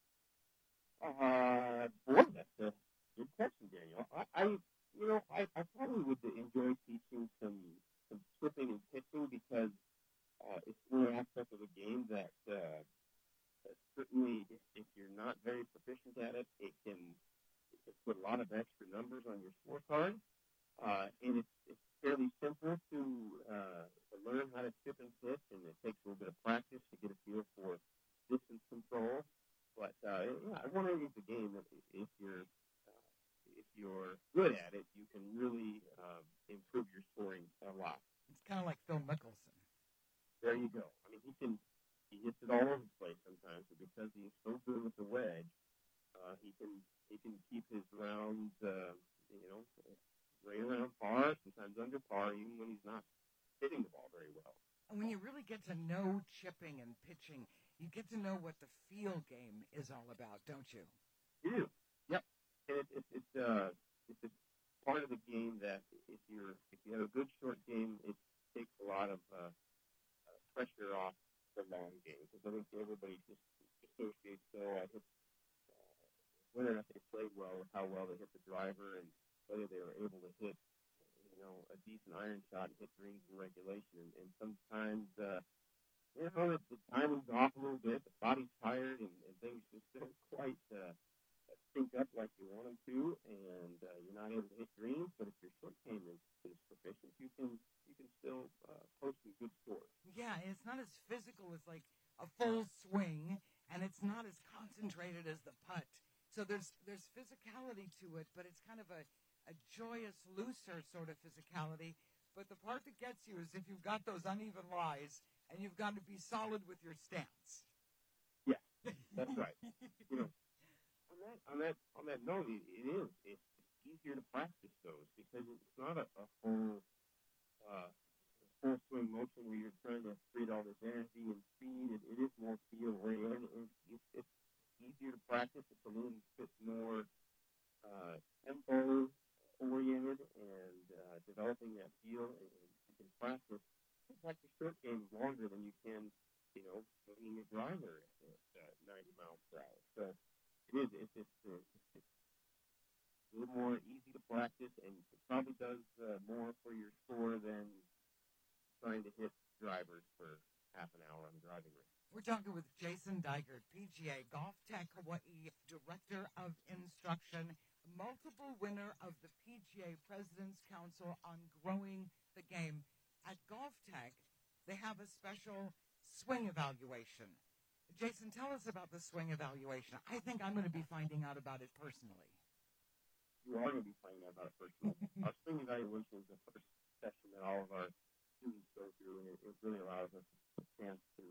Boy, that's a good question, Daniel. I probably would enjoy teaching some stripping and pitching because it's one aspect of the game that certainly, if you're not very proficient at it, it can put a lot of extra numbers on your scorecard. And it's fairly simple to learn how to chip and pitch, and it takes a little bit of practice to get a feel for distance control. But I want to use the game that if you're good at it, you can really improve your scoring a lot. It's kind of like Phil Mickelson. There you go. I mean, he hits it all over the place sometimes, but because he's so good with the wedge, he can keep his rounds, right around par, sometimes under par, even when he's not hitting the ball very well. And when you really get to know chipping and pitching, you get to know what the feel game is all about, don't you? You do. Yep. And it's a part of the game that if you have a good short game, it takes a lot of pressure off the long game, because I think everybody just associates whether or not they played well with how well they hit the driver and whether they were able to hit a decent iron shot and hit greens in regulation. And sometimes the timing's off a little bit, the body's tired, and things just don't quite sync up like you want them to, and you're not able to hit greens. But if your short game is proficient, you can still post some good scores. Yeah, and it's not as physical as like a full swing, and it's not as concentrated as the putt. So there's physicality to it, but it's kind of a joyous, looser sort of physicality. But the part that gets you is if you've got those uneven lies, and you've got to be solid with your stance. Yeah, that's right. On that note, it's easier to practice those because it's not a full swing motion where you're trying to create all this energy and speed. It is more feel oriented. It's easier to practice. It's a little bit more tempo oriented and developing that feel. And you can practice short game longer than you can, swinging your driver at 90 miles per hour. So it's a little more easy to practice, and it probably does more for your score than trying to hit drivers for half an hour on the driving range. We're talking with Jason Dygert, PGA Golf Tech Hawaii Director of Instruction, multiple winner of the PGA President's Council on Growing the Game. At Golf Tech, they have a special swing evaluation. Jason, tell us about the swing evaluation. I think I'm going to be finding out about it personally. You are going to be finding out about it personally. Our swing evaluation is the first session that all of our students go through, and it really allows us a chance to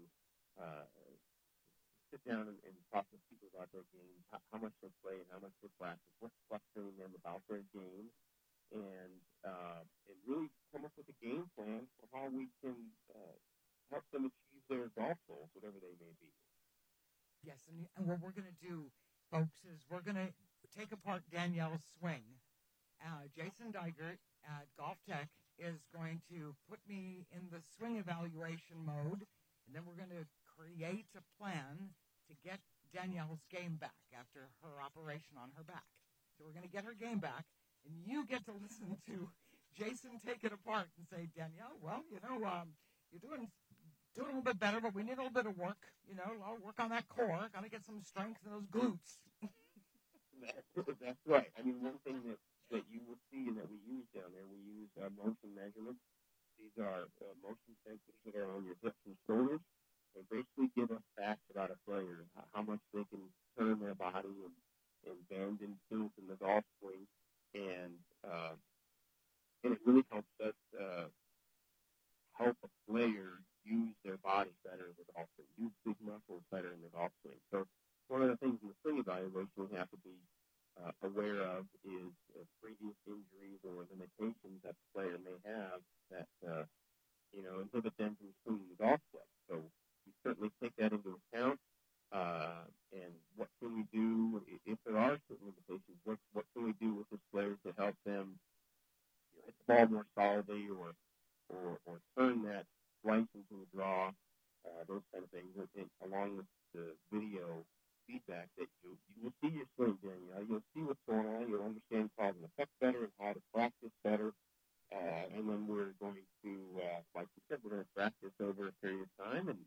sit down and talk with people about their games, how much they play and how much they practice, what's frustrating them about their game, and really come up with a game plan for how we can help them achieve their golf goals, whatever they may be. Yes, and what we're going to do, folks, is we're going to take apart Danielle's swing. Jason Dygert at Golf Tech is going to put me in the swing evaluation mode, and then we're going to create a plan to get Danielle's game back after her operation on her back. So we're going to get her game back, and you get to listen to Jason take it apart and say, Danielle, well, you're doing a little bit better, but we need a little bit of work. I'll work on that core. Got to get some strength in those glutes. That's right. I mean, one thing that that you will see and that we use down there, we use motion measurements. These are motion sensors that are on your hips and shoulders. They basically give us facts about a player, how much they can turn their body and bend and tilt in the golf swing, and it really helps us help a player use their body better in the golf swing, use big muscles better in the golf swing. So one of the things in the swing evaluation we have to be aware of is previous injuries or limitations that the player may have that inhibit them from swinging the golf club. So we certainly take that into account. And what can we do if there are certain limitations? What can we do with this player to help them hit the ball more solidly or turn that slice into a draw, those kind of things, and along with the video feedback that you will see your swing, Danielle. You'll see what's going on. You'll understand cause and effect better and how to practice better. And then we're going to, like you said, we're going to practice over a period of time and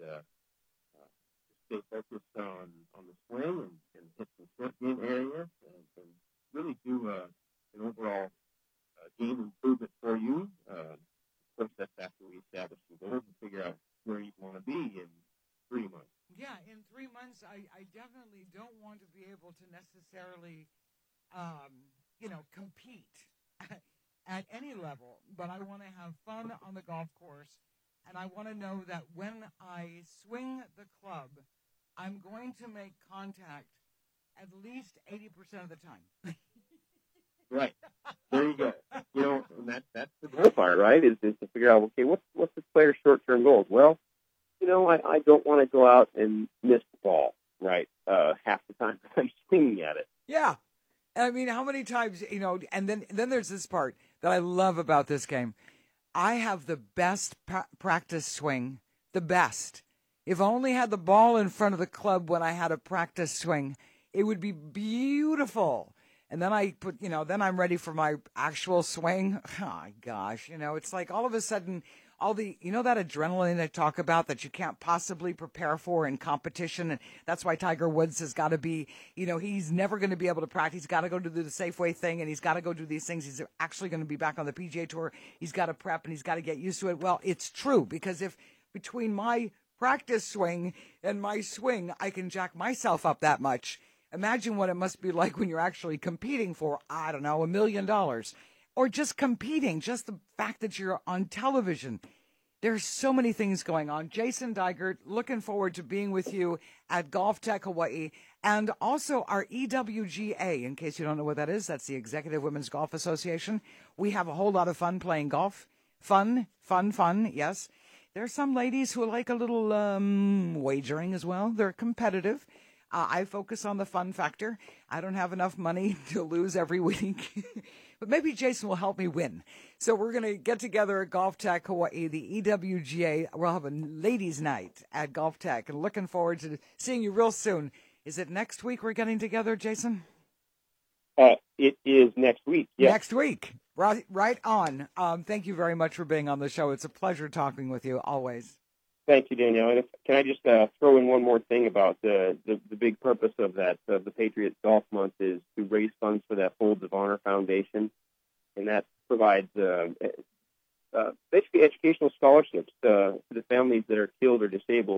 stay focused on the swing and hit some short game areas and really do an overall game improvement for you. Of course, that's after we establish some goals and figure out where you want to be in 3 months. Yeah, in 3 months, I definitely don't want to be able to necessarily, compete at any level, but I want to have fun on the golf course, and I want to know that when I swing the club, I'm going to make contact at least 80% of the time. Right. There you go. And that's the goal part, right, is to figure out, okay, what's this player's short-term goals? Well, I don't want to go out and miss the ball, right, half the time I'm swinging at it. Yeah. I mean, how many times, and then there's this part that I love about this game. I have the best practice swing, the best. If I only had the ball in front of the club when I had a practice swing, it would be beautiful. And then then I'm ready for my actual swing. Oh, gosh, it's like all of a sudden, all the, that adrenaline they talk about that you can't possibly prepare for in competition. And that's why Tiger Woods has got to be, he's never going to be able to practice. He's got to go do the Safeway thing, and he's got to go do these things. He's actually going to be back on the PGA Tour. He's got to prep, and he's got to get used to it. Well, it's true, because if between my practice swing and my swing, I can jack myself up that much, imagine what it must be like when you're actually competing for, I don't know, $1 million. Or just competing, just the fact that you're on television. There's so many things going on. Jason Dygert, looking forward to being with you at Golf Tech Hawaii, and also our EWGA, in case you don't know what that is. That's the Executive Women's Golf Association. We have a whole lot of fun playing golf. Fun, yes. There's some ladies who like a little wagering as well. They're competitive. I focus on the fun factor. I don't have enough money to lose every week. But maybe Jason will help me win. So we're going to get together at Golf Tech Hawaii, the EWGA. We'll have a ladies' night at Golf Tech, and looking forward to seeing you real soon. Is it next week we're getting together, Jason? It is next week, yes. Next week. Right on. Thank you very much for being on the show. It's a pleasure talking with you, always. Thank you, Danielle. And can I just throw in one more thing about the big purpose of that, the Patriot Golf Month, is to raise funds for that Folds of Honor Foundation, and that provides basically educational scholarships to the families that are killed or disabled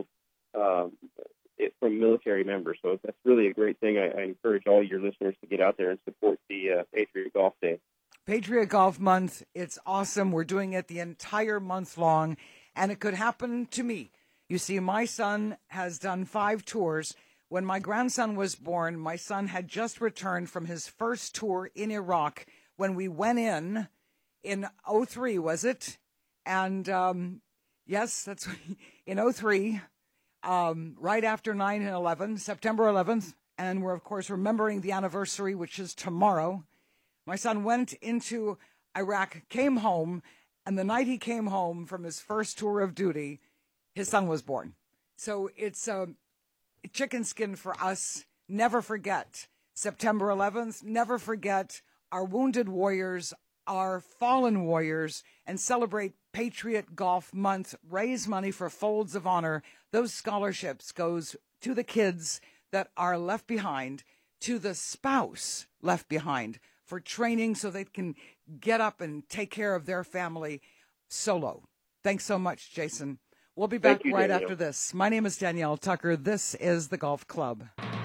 from military members. So that's really a great thing. I encourage all your listeners to get out there and support the Patriot Golf Day. Patriot Golf Month. It's awesome. We're doing it the entire month long. And it could happen to me. You see, my son has done 5 tours. When my grandson was born, my son had just returned from his first tour in Iraq when we went in 03, was it? And, yes, that's in 03, right after 9/11, September 11th. And we're, of course, remembering the anniversary, which is tomorrow. My son went into Iraq, came home, and the night he came home from his first tour of duty, his son was born. So it's a chicken skin for us. Never forget September 11th. Never forget our wounded warriors, our fallen warriors, and celebrate Patriot Golf Month. Raise money for Folds of Honor. Those scholarships goes to the kids that are left behind, to the spouse left behind. for training so they can get up and take care of their family solo. Thanks so much, Jason. We'll be back right after this. My name is Danielle Tucker. This is the Golf Club.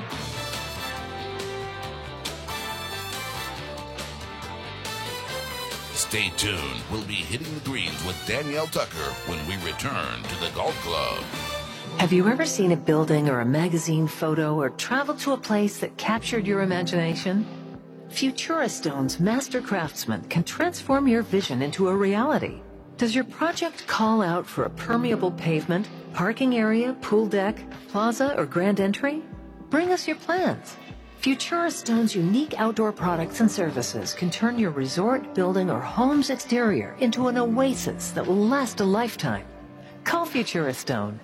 Stay tuned. We'll be hitting the greens with Danielle Tucker when we return to the Golf Club. Have you ever seen a building or a magazine photo or traveled to a place that captured your imagination? Futura Stone's master craftsman can transform your vision into a reality. Does your project call out for a permeable pavement, parking area, pool deck, plaza, or grand entry? Bring us your plans. Futura Stone's unique outdoor products and services can turn your resort, building, or home's exterior into an oasis that will last a lifetime. Call Futura Stone,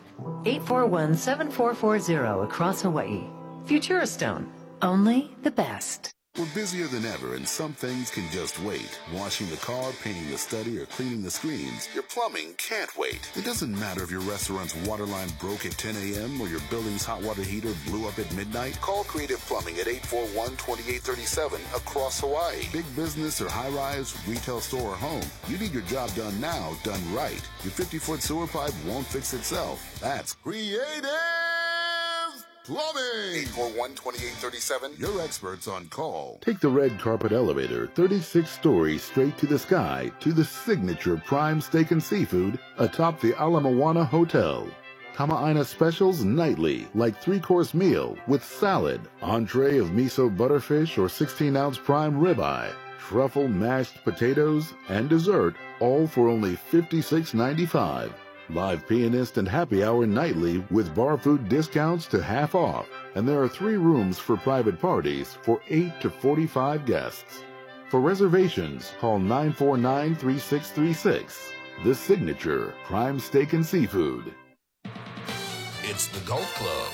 841-7440 across Hawaii. Futura Stone, only the best. We're busier than ever, and some things can just wait. Washing the car, painting the study, or cleaning the screens. Your plumbing can't wait. It doesn't matter if your restaurant's water line broke at 10 a.m. or your building's hot water heater blew up at midnight. Call Creative Plumbing at 841-2837 across Hawaii. Big business or high-rise, retail store or home. You need your job done now, done right. Your 50-foot sewer pipe won't fix itself. That's Creative Plumbing! 841-2837. Your experts on call. Take the red carpet elevator 36 stories straight to the sky to the signature prime steak and seafood atop the Ala Moana Hotel. Kama'aina specials nightly, like 3-course meal with salad, entree of miso butterfish or 16-ounce prime ribeye, truffle mashed potatoes, and dessert, all for only $56.95. Live pianist and happy hour nightly with bar food discounts to half off. And there are 3 rooms for private parties for 8 to 45 guests. For reservations, call 949-3636. The signature prime steak and seafood. It's the Golf Club.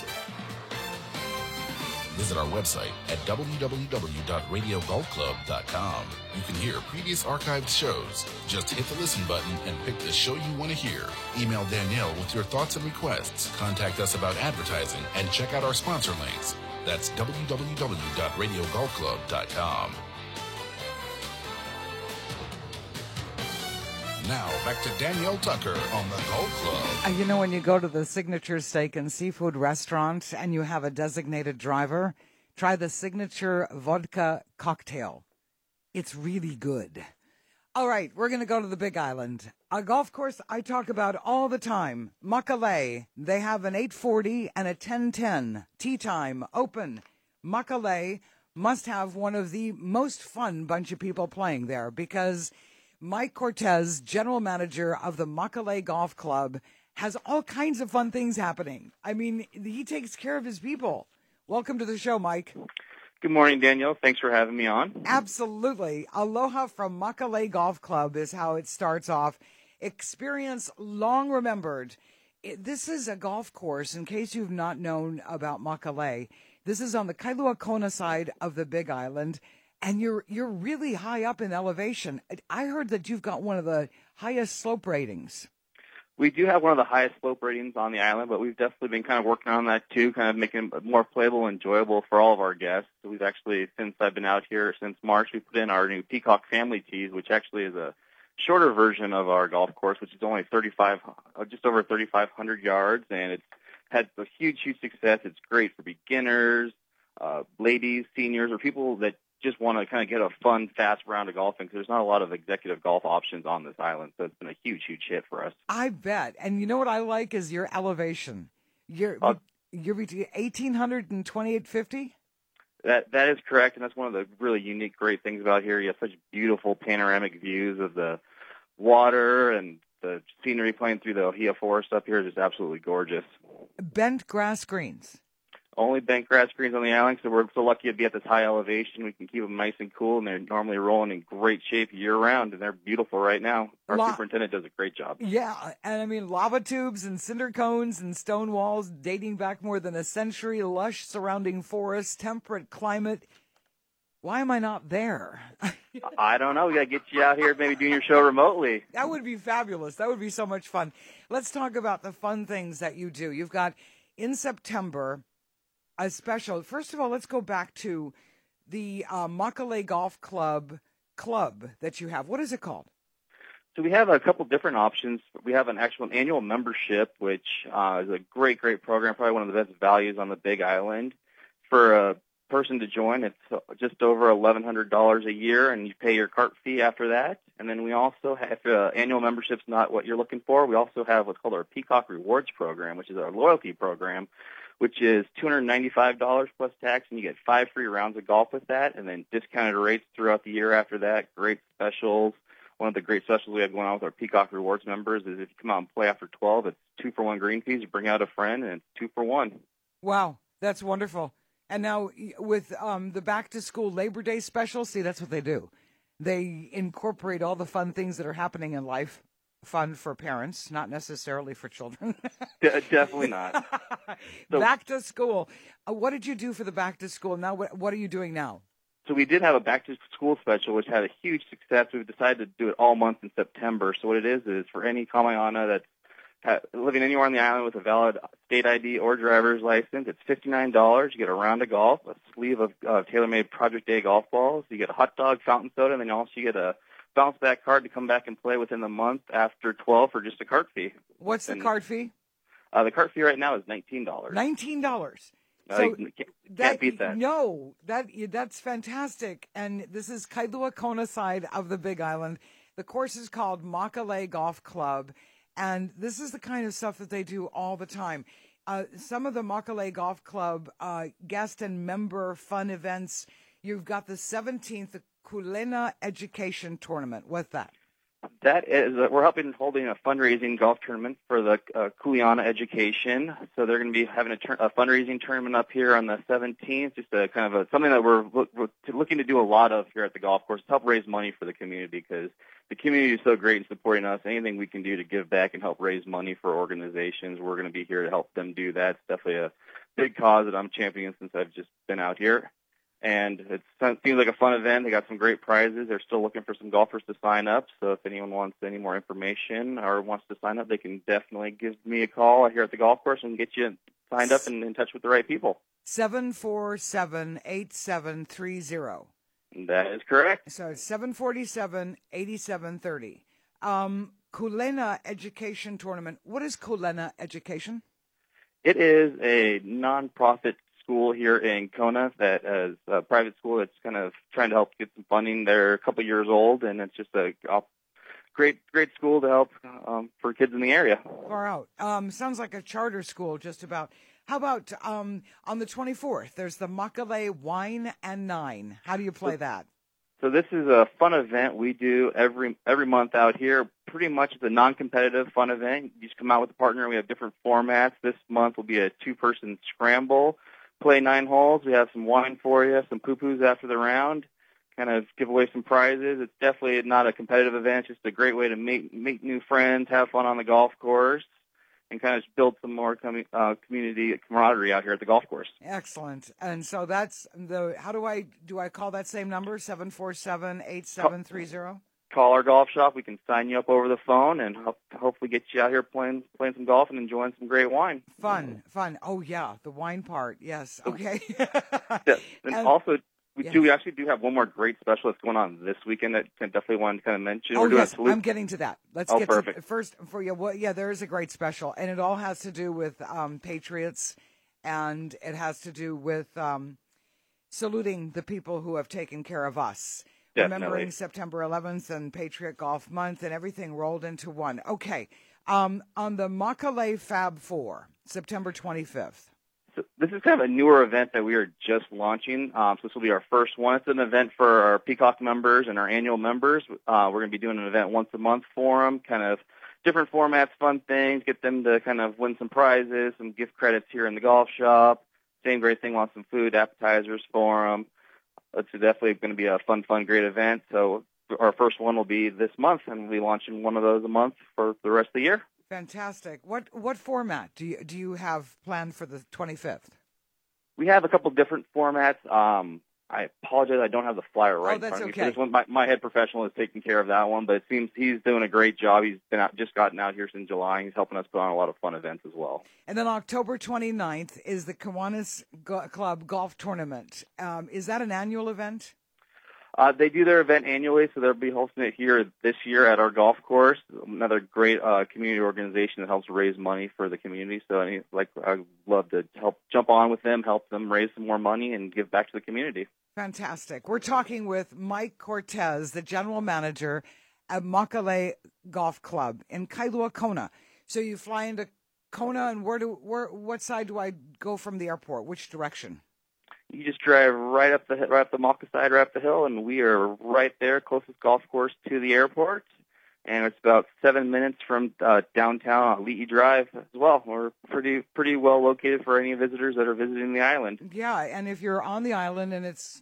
Visit our website at www.radiogolfclub.com. You can hear previous archived shows. Just hit the listen button and pick the show you want to hear. Email Danielle with your thoughts and requests. Contact us about advertising and check out our sponsor links. That's www.radiogolfclub.com. Now, back to Danielle Tucker on the Golf Club. You know, when you go to the Signature Steak and Seafood restaurant and you have a designated driver, try the Signature Vodka Cocktail. It's really good. All right, we're going to go to the Big Island. A golf course I talk about all the time, Makalei. They have an 840 and a 1010. Tee time, open. Makalei must have one of the most fun bunch of people playing there because Mike Cortez, general manager of the Makalei Golf Club, has all kinds of fun things happening. I mean, he takes care of his people. Welcome to the show, Mike. Good morning, Danielle. Thanks for having me on. Absolutely. Aloha from Makalei Golf Club is how it starts off. Experience long remembered. This is a golf course, in case you've not known about Makalei. This is on the Kailua Kona side of the Big Island. And you're really high up in elevation. I heard that you've got one of the highest slope ratings. We do have one of the highest slope ratings on the island, but we've definitely been kind of working on that too, kind of making it more playable and enjoyable for all of our guests. So we've actually, since I've been out here since March, we put in our new Peacock Family Tees, which actually is a shorter version of our golf course, which is only just over 3,500 yards, and it's had a huge success. It's great for beginners, ladies, seniors, or people that just want to kind of get a fun, fast round of golfing because there's not a lot of executive golf options on this island. So it's been a huge hit for us. I bet. And you know what I like is your elevation. You're between 1,800 and 2,850? That is correct, and that's one of the really unique, great things about here. You have such beautiful panoramic views of the water and the scenery playing through the Ohia Forest up here is just absolutely gorgeous. Bent grass greens. Only bent grass greens on the island, so we're so lucky to be at this high elevation. We can keep them nice and cool, and they're normally rolling in great shape year-round, and they're beautiful right now. Our superintendent does a great job. Yeah, and I mean, lava tubes and cinder cones and stone walls dating back more than a century, lush surrounding forests, temperate climate. Why am I not there? I don't know. We got to get you out here maybe doing your show remotely. That would be fabulous. That would be so much fun. Let's talk about the fun things that you do. You've got, in September, a special. First of all, let's go back to the Makalei Golf Club that you have. What is it called? So we have a couple different options. We have an actual annual membership, which is a great program, probably one of the best values on the Big Island. For a person to join, it's just over $1,100 a year, and you pay your cart fee after that. And then we also have, if annual membership's not what you're looking for, we also have what's called our Peacock Rewards program, which is our loyalty program, which is $295 plus tax, and you get 5 free rounds of golf with that, and then discounted rates throughout the year after that, great specials. One of the great specials we have going on with our Peacock Rewards members is if you come out and play after 12, it's 2-for-1 green fees. You bring out a friend, and it's 2-for-1. Wow, that's wonderful. And now with the back-to-school Labor Day special, see, that's what they do. They incorporate all the fun things that are happening in life, fun for parents, not necessarily for children. Definitely not. So, back to school. What did you do for the back to school? Now, what are you doing now? So we did have a back-to-school special, which had a huge success. We've decided to do it all month in September. So what it is for any Kamayana that's living anywhere on the island with a valid state ID or driver's license, it's $59. You get a round of golf, a sleeve of tailor-made Project Day golf balls. You get a hot dog, fountain soda, and then also you get a bounce-back card to come back and play within the month after 12 for just a cart fee. What's the cart fee? The cart fee right now is $19. $19. So you can't beat that. No, that's fantastic. And this is Kailua Kona side of the Big Island. The course is called Makalei Golf Club, and this is the kind of stuff that they do all the time. Some of the Makalei Golf Club guest and member fun events. You've got the 17th, the Kulena Education Tournament. What's that? That is, we're holding a fundraising golf tournament for the Kuleana Education. So they're going to be having a fundraising tournament up here on the 17th. Just a kind of something that we're looking to do a lot of here at the golf course to help raise money for the community, because the community is so great in supporting us. Anything we can do to give back and help raise money for organizations, we're going to be here to help them do that. It's definitely a big cause that I'm championing since I've just been out here. And it seems like a fun event. They got some great prizes. They're still looking for some golfers to sign up. So if anyone wants any more information or wants to sign up, they can definitely give me a call here at the golf course and get you signed up and in touch with the right people. 747-8730. That is correct. So it's 747-8730. Kulena Education Tournament. What is Kulena Education? It is a nonprofit school here in Kona that is a private school that's kind of trying to help get some funding. They're a couple years old, and it's just a great school to help for kids in the area. Far out. Sounds like a charter school, just about. How about on the 24th? There's the Makalei Wine and Nine. How do you play that? So this is a fun event we do every month out here. Pretty much it's a non-competitive fun event. You just come out with a partner. We have different formats. This month will be a 2-person scramble. Play 9 holes. We have some wine for you, some poo-poos after the round, kind of give away some prizes. It's definitely not a competitive event, just a great way to meet new friends, have fun on the golf course, and kind of build some more community camaraderie out here at the golf course. Excellent. And so that's how do I call that same number, 747-8730? Call our golf shop. We can sign you up over the phone and hopefully get you out here playing some golf and enjoying some great wine. Fun. Oh, yeah, the wine part. Yes. Okay. Yeah. And also, we actually do have one more great special that's going on this weekend that I definitely wanted to kind of mention. Oh, yes, I'm getting to that. Let's get perfect. to first for you. Well, yeah, there is a great special, and it all has to do with Patriots, and it has to do with saluting the people who have taken care of us. Definitely. Remembering September 11th and Patriot Golf Month and everything rolled into one. Okay. On the Makalei Fab 4, September 25th. So this is kind of a newer event that we are just launching. So this will be our first one. It's an event for our Peacock members and our annual members. We're going to be doing an event once a month for them, kind of different formats, fun things, get them to kind of win some prizes, some gift credits here in the golf shop. Same great thing, want some food, appetizers for them. It's definitely going to be a fun, great event. So our first one will be this month, and we'll be launching one of those a month for the rest of the year. Fantastic. What format do you have planned for the 25th? We have a couple different formats. I apologize, I don't have the flyer right in front of me. Okay. So this one, my head professional is taking care of that one, but it seems he's doing a great job. He's just gotten out here since July. He's helping us put on a lot of fun events as well. And then October 29th is the Kiwanis Club Golf Tournament. Is that an annual event? They do their event annually, so they'll be hosting it here this year at our golf course. Another great community organization that helps raise money for the community. So I'd love to help jump on with them, help them raise some more money, and give back to the community. Fantastic. We're talking with Mike Cortez, the general manager at Makale Golf Club in Kailua Kona. So you fly into Kona, and what side do I go from the airport? Which direction? You just drive right up the Maka side, right up the hill, and we are right there, closest golf course to the airport. And it's about 7 minutes from downtown on Li'i Drive as well. We're pretty well located for any visitors that are visiting the island. Yeah, and if you're on the island and it's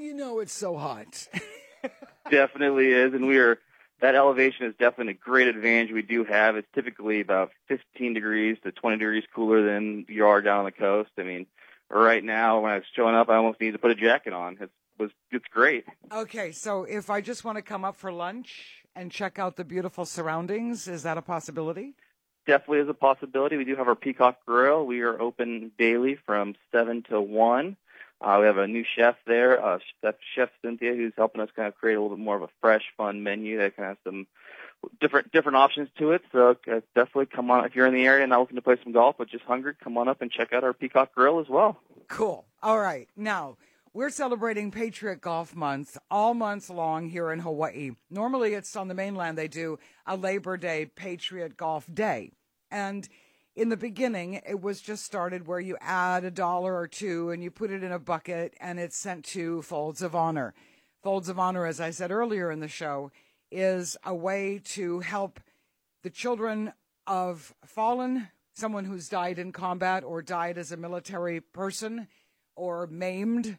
so hot. Definitely is, and that elevation is definitely a great advantage we do have. It's typically about 15 degrees to 20 degrees cooler than you are down on the coast. I mean, right now, when I was showing up, I almost needed to put a jacket on. It's great. Okay, so if I just want to come up for lunch and check out the beautiful surroundings, is that a possibility? Definitely is a possibility. We do have our Peacock Grill. We are open daily from 7 to 1. We have a new chef there, Chef Cynthia, who's helping us kind of create a little bit more of a fresh, fun menu that kind of has some different options to it. So definitely come on if you're in the area and not looking to play some golf, but just hungry. Come on up and check out our Peacock Grill as well. Cool. All right. Now, we're celebrating Patriot Golf Month all month long here in Hawaii. Normally, it's on the mainland. They do a Labor Day Patriot Golf Day. And in the beginning, it was just started where you add $1 or $2 and you put it in a bucket and it's sent to Folds of Honor. Folds of Honor, as I said earlier in the show, is a way to help the children of fallen, someone who's died in combat or died as a military person or maimed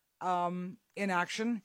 in action.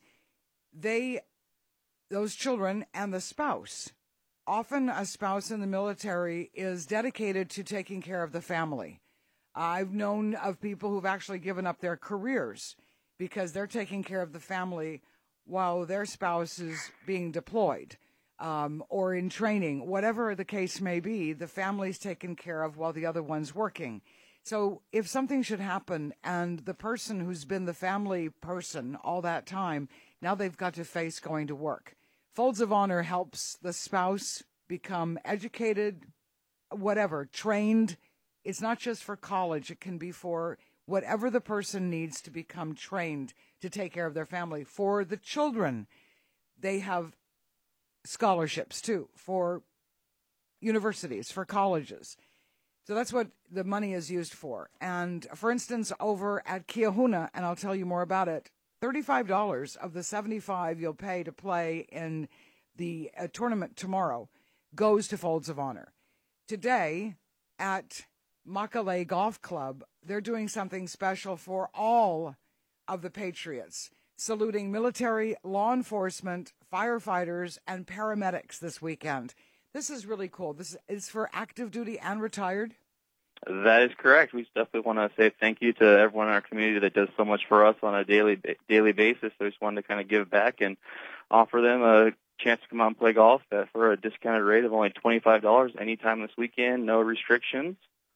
Those children and the spouse. Often a spouse in the military is dedicated to taking care of the family. I've known of people who've actually given up their careers because they're taking care of the family while their spouse is being deployed or in training. Whatever the case may be, the family's taken care of while the other one's working. So if something should happen and the person who's been the family person all that time, now they've got to face going to work. Folds of Honor helps the spouse become educated, whatever, trained. It's not just for college. It can be for whatever the person needs to become trained to take care of their family. For the children, they have scholarships, too, for universities, for colleges. So that's what the money is used for. And, for instance, over at Kiahuna, and I'll tell you more about it, $35 of the $75 you'll pay to play in the tournament tomorrow goes to Folds of Honor. Today at Makale Golf Club, they're doing something special for all of the Patriots, saluting military, law enforcement, firefighters, and paramedics this weekend. This is really cool. This is for active duty and retired? That is correct. We definitely want to say thank you to everyone in our community that does so much for us on a daily basis. So we just wanted to kind of give back and offer them a chance to come out and play golf for a discounted rate of only $25 anytime this weekend, no restrictions.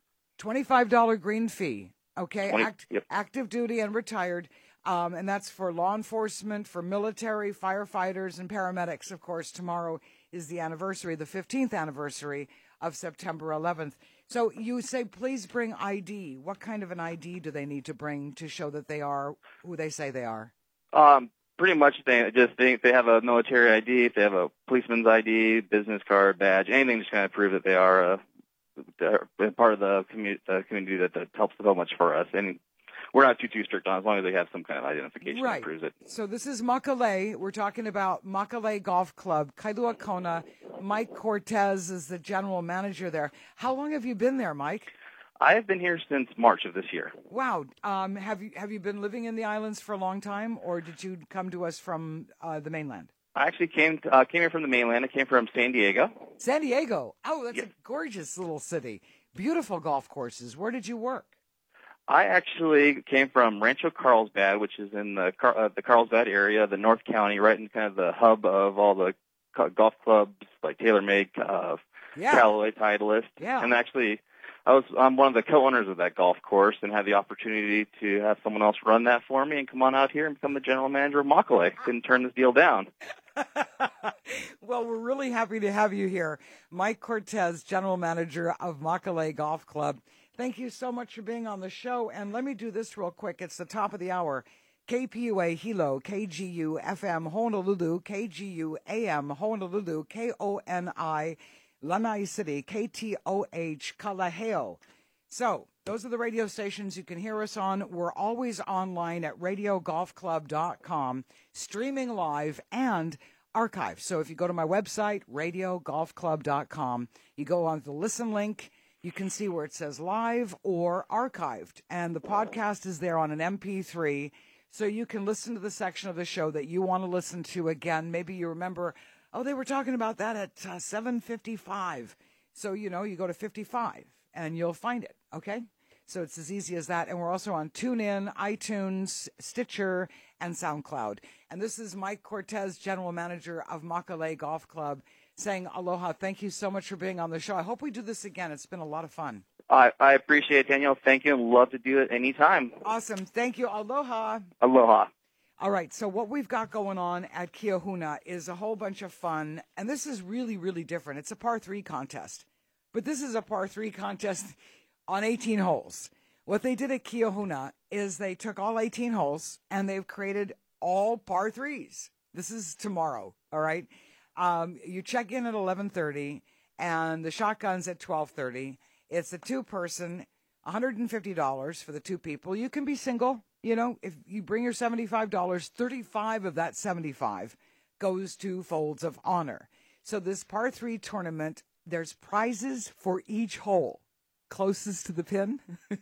$25 green fee, okay? Yep. Active duty and retired, and that's for law enforcement, for military, firefighters, and paramedics. Of course, tomorrow is the anniversary, the 15th anniversary of September 11th. So you say, please bring ID. What kind of an ID do they need to bring to show that they are who they say they are? Pretty much they have a military ID, if they have a policeman's ID, business card, badge, anything to kind of prove that they are part of the community that helps so much for us. And we're not too strict on it, as long as they have some kind of identification that proves it. So this is Makale. We're talking about Makale Golf Club, Kailua Kona. Mike Cortez is the general manager there. How long have you been there, Mike? I have been here since March of this year. Wow. Have you been living in the islands for a long time, or did you come to us from the mainland? I actually came here from the mainland. I came from San Diego. San Diego. Oh, that's a gorgeous little city. Beautiful golf courses. Where did you work? I actually came from Rancho Carlsbad, which is in the Carlsbad area, the North County, right in kind of the hub of all the golf clubs like TaylorMade, Callaway, Titleist. Yeah. And actually, I'm one of the co-owners of that golf course and had the opportunity to have someone else run that for me and come on out here and become the general manager of Makalei. Couldn't turn this deal down. Well, we're really happy to have you here. Mike Cortez, general manager of Makalei Golf Club. Thank you so much for being on the show. And let me do this real quick. It's the top of the hour. KPUA Hilo, KGU FM Honolulu, KGU AM Honolulu, KONI Lanai City, KTOH Kalaheo. So those are the radio stations you can hear us on. We're always online at radiogolfclub.com, streaming live and archived. So if you go to my website, radiogolfclub.com, you go on the listen link, you can see where it says live or archived. And the podcast is there on an MP3, so you can listen to the section of the show that you want to listen to again. Maybe you remember, oh, they were talking about that at 7:55. So, you go to 55 and you'll find it, okay? So it's as easy as that. And we're also on TuneIn, iTunes, Stitcher, and SoundCloud. And this is Mike Cortez, general manager of Makalei Golf Club, saying aloha. Thank you so much for being on the show. I hope we do this again. It's been a lot of fun. I appreciate it, Danielle. Thank you, and love to do it anytime. Awesome. Thank you. Aloha. Aloha. All right, so what we've got going on at Keahuna is a whole bunch of fun, and this is really, really different. It's a par 3 contest, but this is a par 3 contest on 18 holes. What they did at Keahuna is they took all 18 holes, and they've created all par 3s. This is tomorrow, all right? You check in at 11:30, and the shotgun's at 12:30. It's a two-person, $150 for the two people. You can be single. If you bring your $75, 35 of that 75 goes to Folds of Honor. So this par 3 tournament, there's prizes for each hole closest to the pin.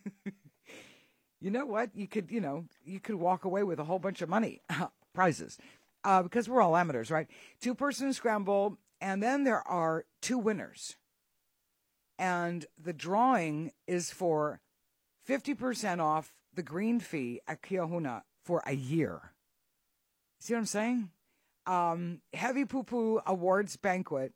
You know what? You could walk away with a whole bunch of money, prizes, because we're all amateurs, right? Two-person scramble, and then there are 2 winners. And the drawing is for 50% off the green fee at Keahuna for a year. See what I'm saying? Heavy Poo Poo Awards Banquet,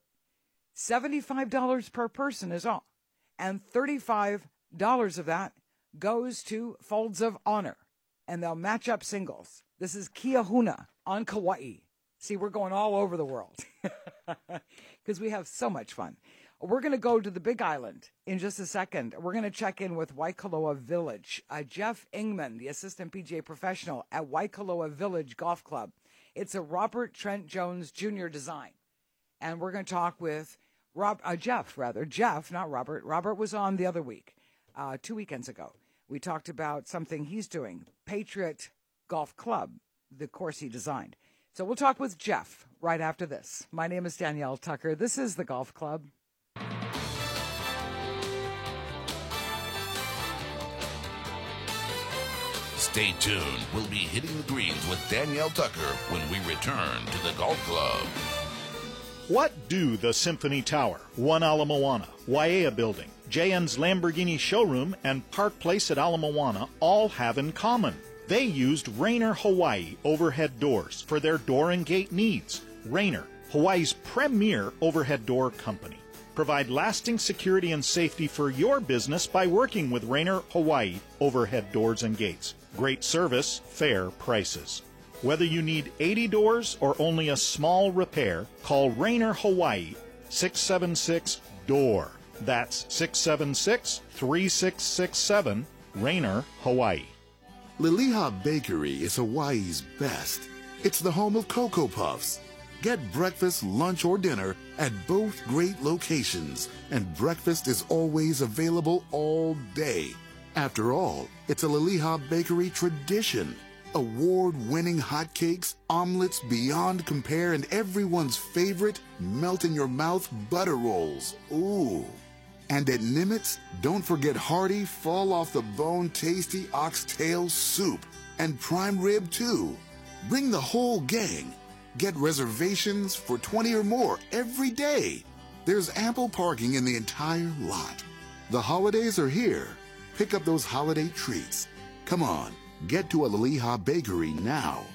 $75 per person is all. And $35 of that goes to Folds of Honor. And they'll match up singles. This is Keahuna on Kauai. See, we're going all over the world because we have so much fun. We're going to go to the Big Island in just a second. We're going to check in with Waikoloa Village. Jeff Ingman, the assistant PGA professional at Waikoloa Village Golf Club. It's a Robert Trent Jones Jr. design. And we're going to talk with Jeff, not Robert. Robert was on the other week, 2 weekends ago. We talked about something he's doing, Patriot Golf Club, the course he designed. So we'll talk with Jeff right after this. My name is Danielle Tucker. This is the Golf Club. Stay tuned. We'll be hitting the greens with Danielle Tucker when we return to the Golf Club. What do the Symphony Tower, One Ala Moana, Waiea Building, JN's Lamborghini Showroom, and Park Place at Ala Moana all have in common? They used Rainer Hawaii overhead doors for their door and gate needs. Rainer, Hawaii's premier overhead door company. Provide lasting security and safety for your business by working with Rainer Hawaii overhead doors and gates. Great service, fair prices. Whether you need 80 doors or only a small repair, call Rainer Hawaii 676-DOOR. That's 676-3667, Rainer Hawaii. Liliha Bakery is Hawaii's best. It's the home of Cocoa Puffs. Get breakfast, lunch, or dinner at both great locations, and breakfast is always available all day. After all, it's a Liliha Bakery tradition. Award-winning hotcakes, omelets beyond compare, and everyone's favorite melt-in-your-mouth butter rolls. Ooh. And at Nimitz, don't forget hearty, fall-off-the-bone tasty oxtail soup. And prime rib, too. Bring the whole gang. Get reservations for 20 or more every day. There's ample parking in the entire lot. The holidays are here. Pick up those holiday treats. Come on, get to a Liliha Bakery now.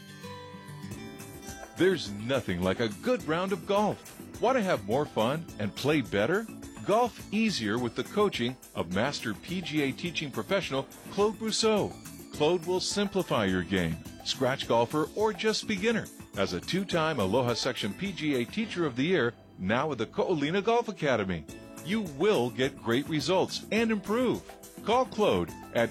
There's nothing like a good round of golf. Want to have more fun and play better? Golf easier with the coaching of Master PGA teaching professional Claude Brousseau. Claude will simplify your game, scratch golfer or just beginner. As a 2-time Aloha Section PGA Teacher of the Year, now at the Ko'olina Golf Academy. You will get great results and improve. Call Claude at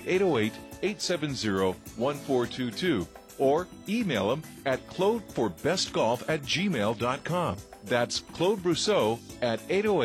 808-870-1422 or email him at claudeforbestgolf@gmail.com. That's Claude Brousseau at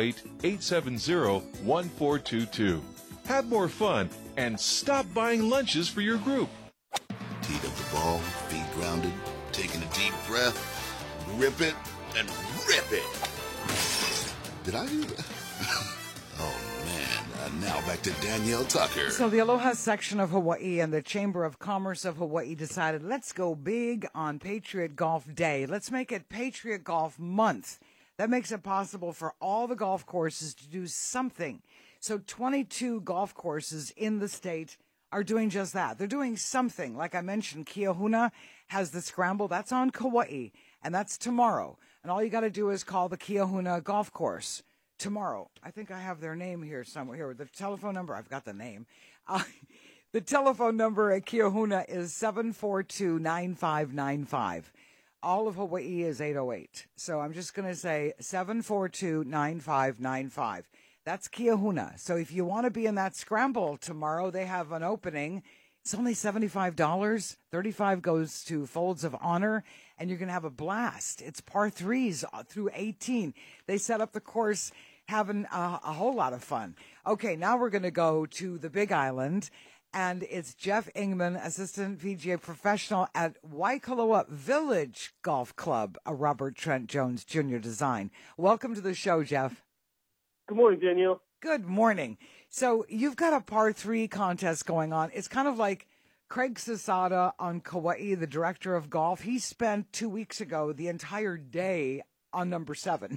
808-870-1422. Have more fun and stop buying lunches for your group. Teed up the ball, feet grounded, taking a deep breath, grip it, and rip it. Did I do that? Oh, man. Now back to Danielle Tucker. So the Aloha section of Hawaii and the Chamber of Commerce of Hawaii decided, let's go big on Patriot Golf Day. Let's make it Patriot Golf Month. That makes it possible for all the golf courses to do something. So 22 golf courses in the state are doing just that. They're doing something. Like I mentioned, Kiahuna has the scramble. That's on Kauai, and that's tomorrow. And all you got to do is call the Kiahuna golf course tomorrow. I think I have their name here somewhere. Here, the telephone number. I've got the name. The telephone number at Kiahuna is 742-9595. All of Hawaii is 808. So I'm just going to say 742-9595. That's Kiahuna. So if you want to be in that scramble tomorrow, they have an opening. It's only $75. $35 goes to Folds of Honor, and you're going to have a blast. It's par threes through 18. They set up the course having a whole lot of fun. Okay, now we're going to go to the Big Island, and it's Jeff Ingman, assistant PGA professional at Waikoloa Village Golf Club, a Robert Trent Jones Jr. design. Welcome to the show, Jeff. Good morning, Danielle. Good morning. So you've got a par 3 contest going on. It's kind of like Craig Sasada on Kauai, the director of golf. He spent 2 weeks ago the entire day on number 7.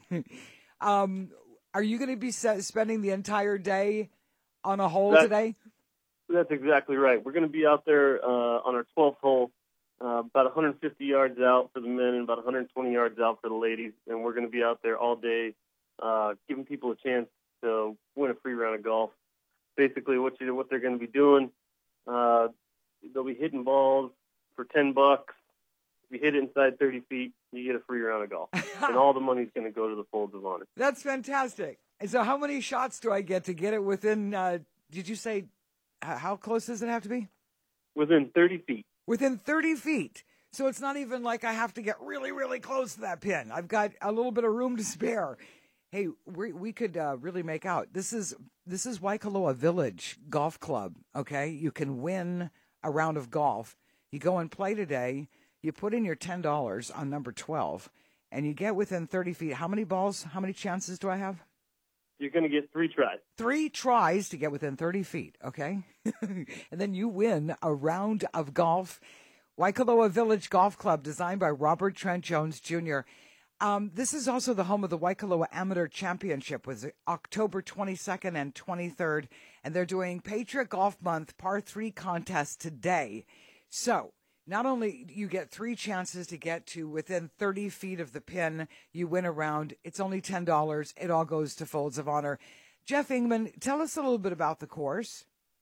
Are you going to be spending the entire day on a hole today? That's exactly right. We're going to be out there on our 12th hole, about 150 yards out for the men and about 120 yards out for the ladies. And we're going to be out there all day giving people a chance to win a free round of golf. Basically, what they're going to be doing, they'll be hitting balls for $10. If you hit it inside 30 feet, you get a free round of golf, and all the money's going to go to the Folds of Honor. That's fantastic. And so, how many shots do I get to get it within? Did you say how close does it have to be? Within 30 feet. Within 30 feet. So it's not even like I have to get really, really close to that pin. I've got a little bit of room to spare. Hey, we could really make out. This is Waikoloa Village Golf Club, okay? You can win a round of golf. You go and play today. You put in your $10 on number 12, and you get within 30 feet. How many balls, how many chances do I have? You're going to get 3 tries. 3 tries to get within 30 feet, okay? And then you win a round of golf. Waikoloa Village Golf Club, designed by Robert Trent Jones Jr., this is also the home of the Waikoloa Amateur Championship, with October 22nd and 23rd, and they're doing Patriot Golf Month Par 3 contest today. So, not only do you get 3 chances to get to within 30 feet of the pin, you win a round. It's only $10. It all goes to Folds of Honor. Jeff Ingman, tell us a little bit about the course.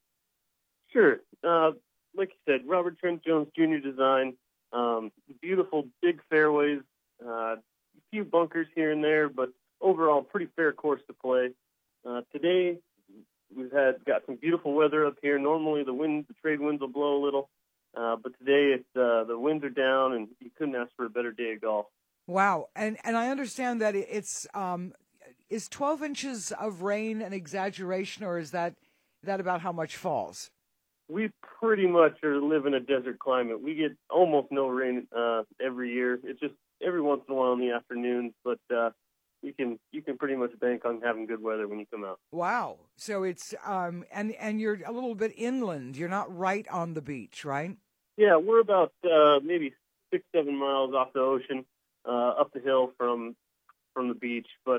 Sure. Like you said, Robert Trent Jones Jr. design, beautiful big fairways, a few bunkers here and there, but overall pretty fair course to play. Today we've got some beautiful weather up here. Normally the trade winds will blow a little, but today the winds are down, and you couldn't ask for a better day of golf. Wow, and I understand that it's is 12 inches of rain an exaggeration, or is that about how much falls? We pretty much are living a desert climate. We get almost no rain every year. It's just every once in a while in the afternoons, but you can pretty much bank on having good weather when you come out. Wow. So it's and you're a little bit inland. You're not right on the beach, right? Yeah, we're about maybe 6-7 miles off the ocean, up the hill from the beach, but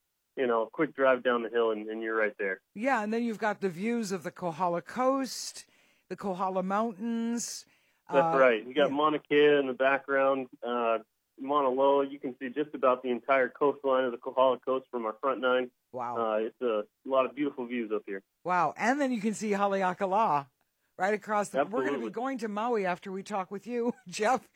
a quick drive down the hill and you're right there. Yeah, and then you've got the views of the Kohala Coast, the Kohala Mountains. That's right. You got Mauna Kea in the background. Mauna Loa. You can see just about the entire coastline of the Kohala Coast from our front nine. Wow. It's a lot of beautiful views up here. Wow. And then you can see Haleakala right across the... Absolutely. We're going to be going to Maui after we talk with you, Jeff.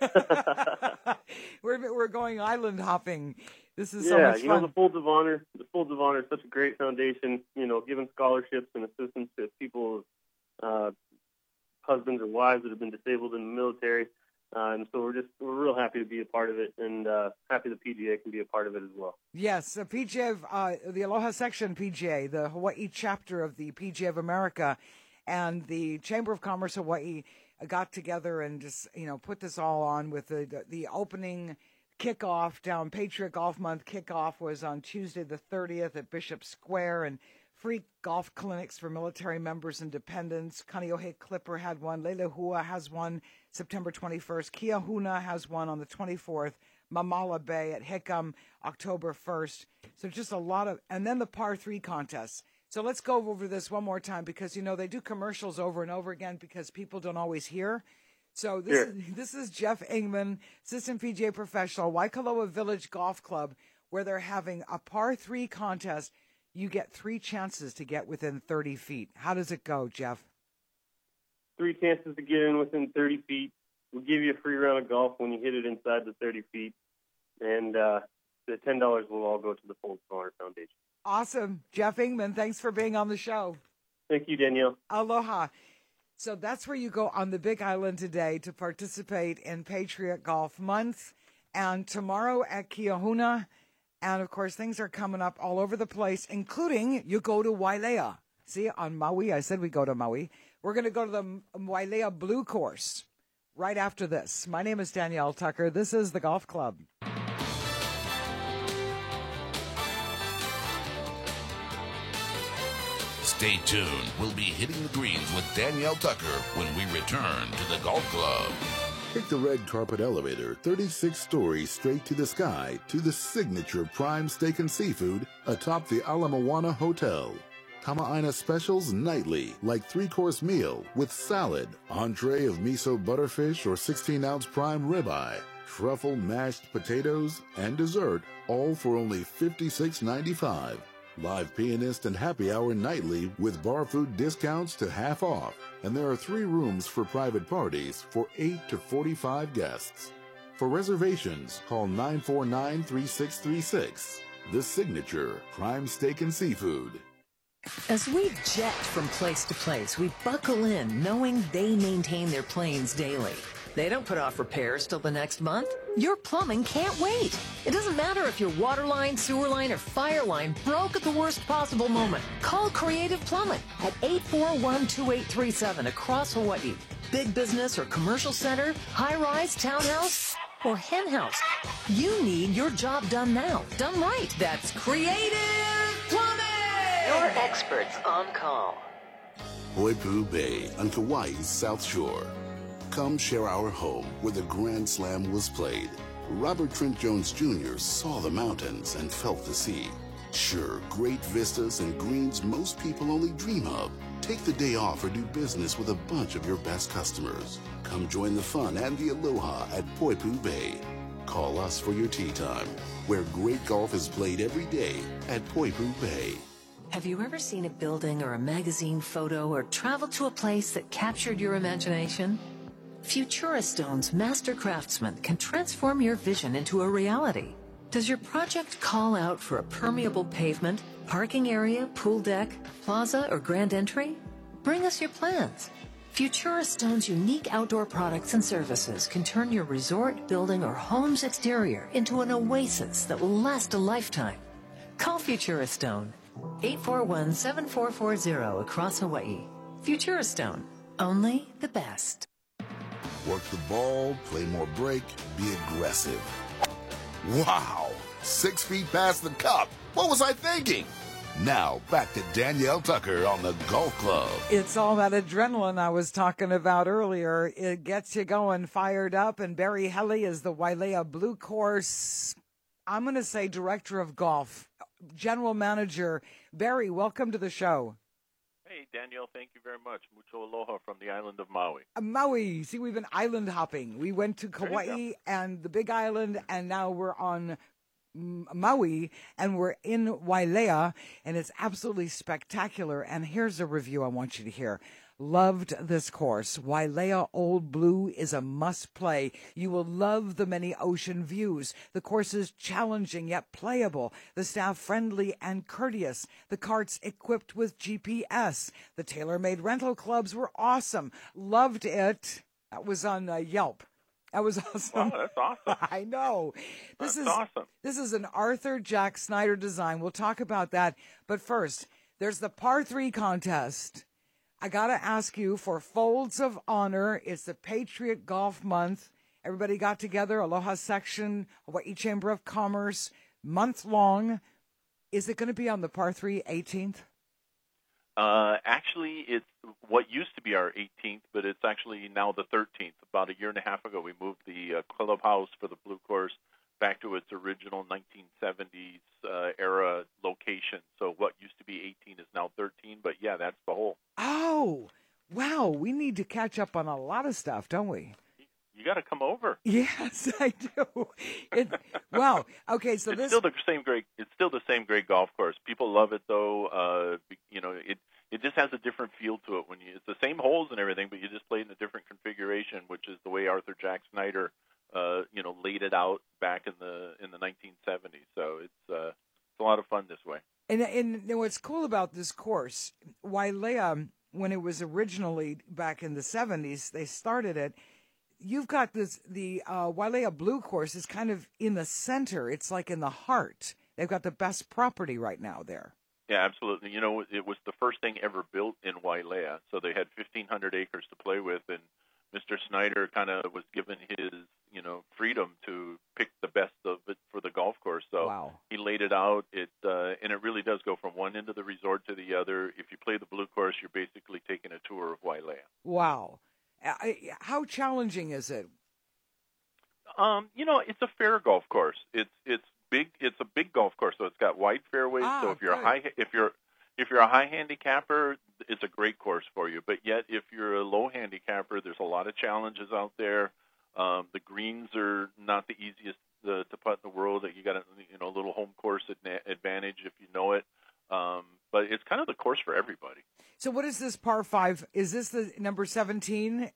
we're going island hopping. This is so much fun. The Folds of Honor. The Folds of Honor is such a great foundation, giving scholarships and assistance to people's husbands or wives that have been disabled in the military. And so we're real happy to be a part of it, and happy the PGA can be a part of it as well. Yes, the PGA, the Aloha Section PGA, the Hawaii chapter of the PGA of America, and the Chamber of Commerce Hawaii got together and just put this all on with the opening kickoff down Patriot Golf Month. Kickoff was on Tuesday the 30th at Bishop Square, and free golf clinics for military members and dependents. Kaneohe Clipper had one. Leilehua has one September 21st. Kiahuna has one on the 24th. Mamala Bay at Hickam October 1st. So just a lot of, and then the par 3 contests. So let's go over this one more time because, they do commercials over and over again because people don't always hear. So this is Jeff Ingman, assistant PGA professional, Waikoloa Village Golf Club, where they're having a par 3 contest. You get 3 chances to get within 30 feet. How does it go, Jeff? 3 chances to get in within 30 feet. We'll give you a free round of golf when you hit it inside the 30 feet. And the $10 will all go to the Folds of Honor Foundation. Awesome. Jeff Ingman, thanks for being on the show. Thank you, Danielle. Aloha. So that's where you go on the Big Island today to participate in Patriot Golf Month. And tomorrow at Kiahuna. And, of course, things are coming up all over the place, including you go to Wailea. See, on Maui, I said we go to Maui. We're going to go to the Wailea Blue Course right after this. My name is Danielle Tucker. This is the Golf Club. Stay tuned. We'll be hitting the greens with Danielle Tucker when we return to the Golf Club. Take the red carpet elevator 36 stories straight to the sky to the signature prime steak and seafood atop the Ala Moana Hotel. Kama'aina specials nightly, like 3-course meal with salad, entree of miso butterfish or 16-ounce prime ribeye, truffle mashed potatoes, and dessert, all for only $56.95. Live pianist and happy hour nightly with bar food discounts to half off. And there are 3 rooms for private parties for 8 to 45 guests. For reservations, call 949-3636. The signature prime steak and seafood. As we jet from place to place, we buckle in knowing they maintain their planes daily. They don't put off repairs till the next month. Your plumbing can't wait. It doesn't matter if your water line, sewer line, or fire line broke at the worst possible moment. Call Creative Plumbing at 841-2837 across Hawaii. Big business or commercial center, high-rise, townhouse, or hen house. You need your job done now. Done right. That's Creative Plumbing! Your experts on call. Poipu Bay on Kauai's South Shore. Come share our home where the Grand Slam was played. Robert Trent Jones Jr. saw the mountains and felt the sea. Sure, great vistas and greens most people only dream of. Take the day off or do business with a bunch of your best customers. Come join the fun and the aloha at Poipu Bay. Call us for your tee time, where great golf is played every day at Poipu Bay. Have you ever seen a building or a magazine photo or traveled to a place that captured your imagination? Futura Stone's master craftsman can transform your vision into a reality. Does your project call out for a permeable pavement, parking area, pool deck, plaza, or grand entry? Bring us your plans. Futura Stone's unique outdoor products and services can turn your resort, building, or home's exterior into an oasis that will last a lifetime. Call Futura Stone, 841-7440 across Hawaii. Futura Stone, only the best. Work the ball, play more break, be aggressive. Wow! 6 feet past the cup. What was I thinking? Now, back to Danielle Tucker on the Golf Club. It's all that adrenaline I was talking about earlier. It gets you going, fired up. And Barry Helly is the Wailea Blue Course, I'm going to say, director of golf, general manager. Barry, welcome to the show. Hey, Danielle, thank you very much. Mucho aloha from the island of Maui. Maui. See, we've been island hopping. We went to Kauai and the Big Island, and now we're on Maui, and we're in Wailea, and it's absolutely spectacular. And here's a review I want you to hear. Loved this course. Wailea Old Blue is a must-play. You will love the many ocean views. The course is challenging yet playable. The staff friendly and courteous. The carts equipped with GPS. The tailor-made rental clubs were awesome. Loved it. That was on Yelp. That was awesome. Oh, that's awesome. I know. That's awesome. This is an Arthur Jack Snyder design. We'll talk about that. But first, there's the par 3 contest. I got to ask you for Folds of Honor. It's the Patriot Golf Month. Everybody got together, Aloha Section, Hawaii Chamber of Commerce, month long. Is it going to be on the par 3 18th? Actually, it's what used to be our 18th, but it's actually now the 13th. About a year and a half ago, we moved the clubhouse for the Blue Course back to its original 1970s era location. So what used to be 18 is now 13, but yeah, that's the whole. Oh, wow. We need to catch up on a lot of stuff, don't we? You got to come over. Yes, I do. Wow. Okay, so it's still the same great. It's still the same great golf course. People love it though. It just has a different feel to it when it's the same holes and everything, but you just play it in a different configuration, which is the way Arthur Jack Snyder, laid it out back in the 1970s. So it's a lot of fun this way. And what's cool about this course, Wailea, when it was originally back in the 70s, they started it. You've got the Wailea Blue Course is kind of in the center. It's like in the heart. They've got the best property right now there. Yeah, absolutely. It was the first thing ever built in Wailea, so they had 1,500 acres to play with, and Mr. Snyder kind of was given his, freedom to pick the best of it for the golf course. So He laid it out. And it really does go from one end of the resort to the other. If you play the Blue Course, you're basically taking a tour of Wailea. Wow. How challenging is it? It's a fair golf course. It's big. It's a big golf course, so it's got wide fairways. So if you're a high handicapper, it's a great course for you. But yet, if you're a low handicapper, there's a lot of challenges out there. The greens are not the easiest to putt in the world. You got a little home course advantage if you know it. But it's kind of the course for everybody. So what is this par 5? Is this the number 17?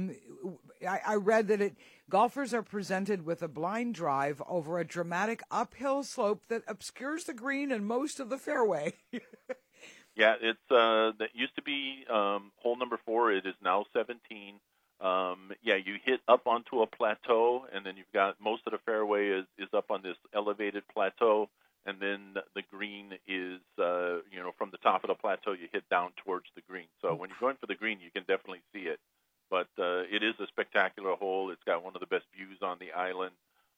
I read that golfers are presented with a blind drive over a dramatic uphill slope that obscures the green and most of the fairway. Yeah, it's that used to be hole number 4. It is now 17. You hit up onto a plateau, and then you've got most of the fairway is up on this elevated plateau. And then the green is, from the top of the plateau, you hit down towards the green. So when you're going for the green, you can definitely see it. But it is a spectacular hole. It's got one of the best views on the island.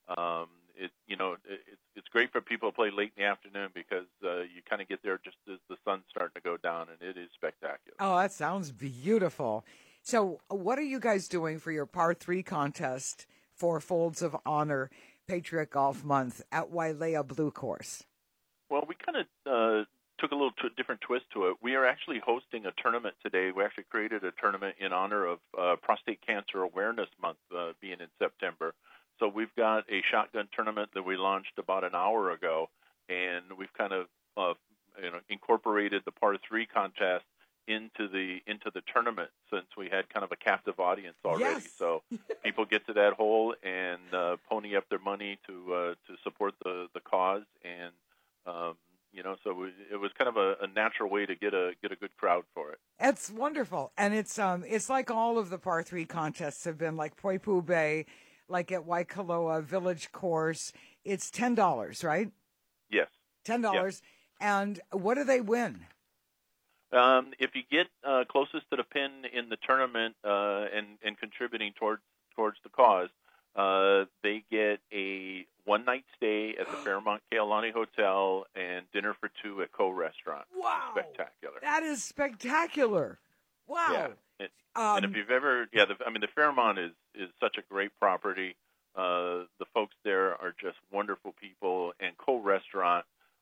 It's great for people to play late in the afternoon because you kind of get there just as the sun's starting to go down, and it is spectacular. Oh, that sounds beautiful. So what are you guys doing for your par 3 contest for Folds of Honor Patriot Golf Month at Wailea Blue Course? Well, we kind of took a little different twist to it. We are actually hosting a tournament today. We actually created a tournament in honor of Prostate Cancer Awareness Month being in September. So we've got a shotgun tournament that we launched about an hour ago, and we've kind of incorporated the par 3 contest into the tournament since we had kind of a captive audience already. Yes. So people get to that hole and pony up their money to support the cause, and so it was kind of a natural way to get a good crowd for it. It's wonderful, and it's like all of the par 3 contests have been, like Poipu Bay, like at Waikoloa Village Course. It's $10, right? Yes. $10, yes. And what do they win? If you get closest to the pin in the tournament and contributing towards the cause, they get a one-night stay at the Fairmont Kealani Hotel and dinner for 2 at Co Restaurant. Wow. Spectacular. That is spectacular. Wow. Yeah. And if you've ever, the Fairmont is such a great property. The folks there are just wonderful people, and Co Restaurant,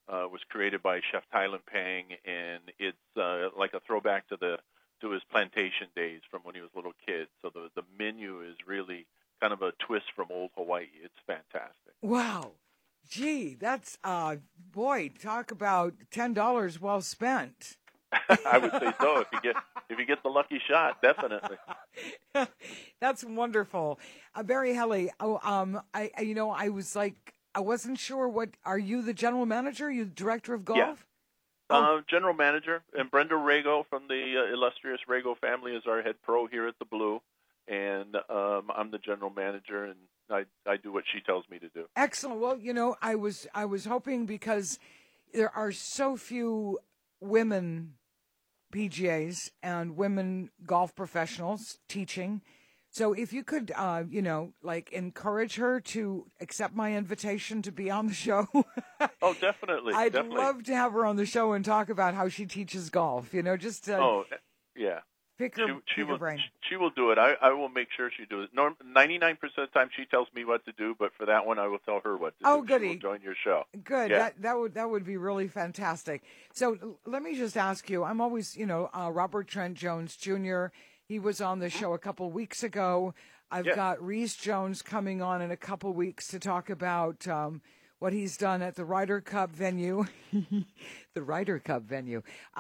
was created by Chef Thailand Pang, and it's like a throwback to his plantation days from when he was a little kid. So the menu is really kind of a twist from old Hawaii. It's fantastic. Wow. Gee, that's, boy, talk about $10 well spent. I would say so. If you get the lucky shot, definitely. That's wonderful. Barry Helly, I was like, I wasn't sure are you the general manager? Are you the director of golf? Yeah. General manager, and Brenda Rago from the illustrious Rago family is our head pro here at the Blue, and I'm the general manager, and I do what she tells me to do. Excellent. Well, I was hoping, because there are so few women PGAs and women golf professionals teaching. So if you could, encourage her to accept my invitation to be on the show. Oh, definitely. I'd love to have her on the show and talk about how she teaches golf, just yeah. Pick her brain. She will do it. I will make sure she does it. 99% of the time she tells me what to do, but for that one I will tell her what to do. Oh, goody. She will join your show. Good. Yeah. That would be really fantastic. So let me just ask you, I'm always, Robert Trent Jones Jr., he was on the show a couple weeks ago. I've got Reese Jones coming on in a couple weeks to talk about what he's done at the Ryder Cup venue. The Ryder Cup venue.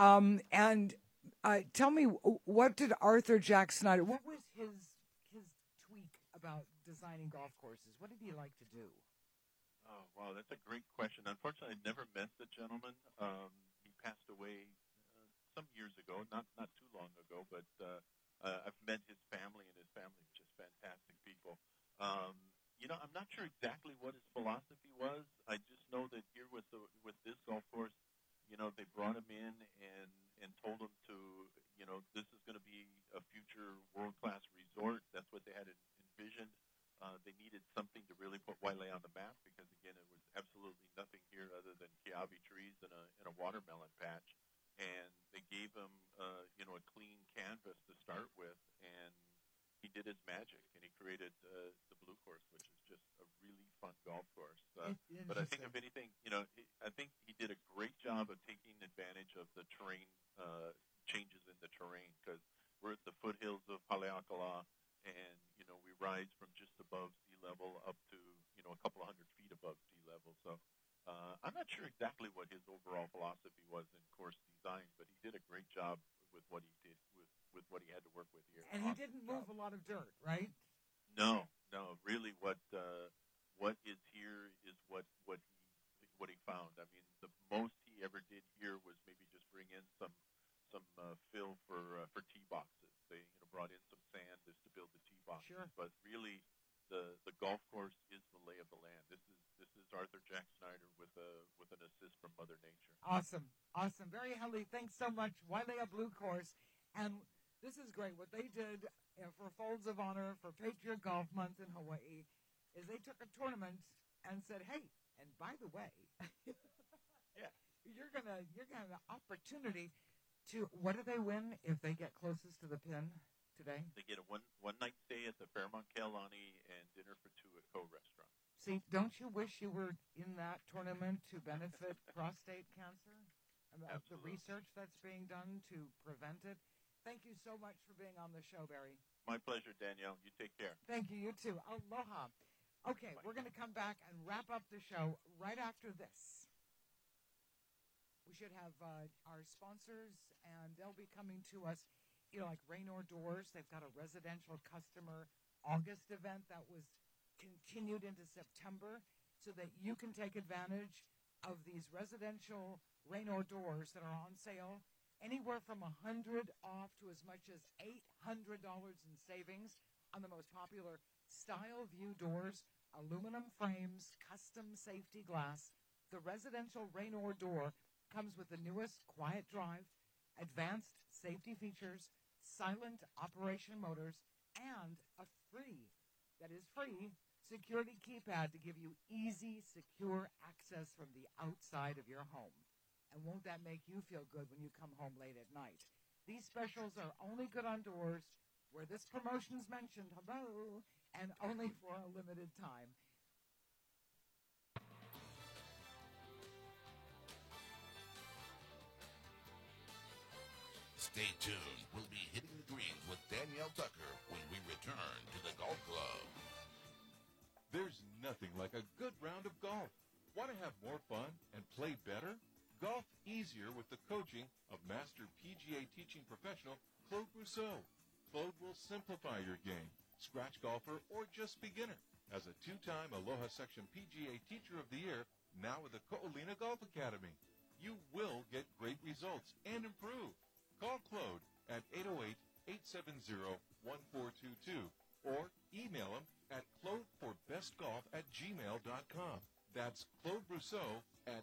Tell me, what did Arthur Jack Snyder, what was his tweak about designing golf courses? What did he like to do? Oh, wow, that's a great question. Unfortunately, I never met the gentleman. He passed away some years ago, not too long ago, but I've met his family, and his family is just fantastic people. I'm not sure exactly what his philosophy was. I just know that here with this golf course, they brought him in and told him to, this is going to be a future world-class resort. That's what they had envisioned. They needed something to really put Wailea on the map because, again, it was absolutely nothing here other than kiawe trees and a watermelon patch. And they gave him, a clean canvas to start with, and he did his magic, and he created the Blue Course, which is just a really fun golf course. But I think, if anything, I think he did a great job of taking advantage of the terrain changes in the terrain, because we're at the foothills of Haleakala, and we rise from just above sea level up to a couple of 100 feet above sea level. So I'm not sure exactly what his overall philosophy was in course design, but he did a great job with what he did with what he had to work with here. And he didn't move a lot of dirt, right? No. Really, what is here is what he found. I mean, the most he ever did here was maybe just bring in some fill for tee boxes. They brought in some sand just to build the tee boxes. Sure. But really, the golf course is the lay of the land. This is Arthur Jack Snyder with an assist from Mother Nature. Awesome. Barry Helly, thanks so much. Wailea Blue Course, and this is great. What they did for Folds of Honor for Patriot Golf Month in Hawaii is they took a tournament and said, "Hey, and by the way, you're gonna have an opportunity to. What do they win if they get closest to the pin today? They get a one night stay at the Fairmont Kailani and dinner for two at Co Restaurant. See, don't you wish you were in that tournament to benefit prostate cancer? The research that's being done to prevent it. Thank you so much for being on the show, Barry. My pleasure, Danielle. You take care. Thank you. You too. Aloha. Okay, we're going to come back and wrap up the show right after this. We should have our sponsors, and they'll be coming to us, like Raynor Doors. They've got a residential customer August event that was continued into September so that you can take advantage of these residential Raynor doors that are on sale, anywhere from $100 off to as much as $800 in savings on the most popular Style View doors, aluminum frames, custom safety glass. The residential Raynor door comes with the newest quiet drive, advanced safety features, silent operation motors, and a free security keypad to give you easy, secure access from the outside of your home. And won't that make you feel good when you come home late at night? These specials are only good on doors where this promotion's mentioned, and only for a limited time. Stay tuned. We'll be hitting the greens with Danielle Tucker when we return to the Golf Club. There's nothing like a good round of golf. Want to have more fun and play better? Golf easier with the coaching of Master PGA teaching professional Claude Brousseau. Claude will simplify your game, scratch golfer, or just beginner. As a two-time Aloha Section PGA Teacher of the Year, now with the Ko'olina Golf Academy. You will get great results and improve. Call Claude at 808-870-1422 or email him at claudeforbestgolf@gmail.com. That's Claude Brousseau at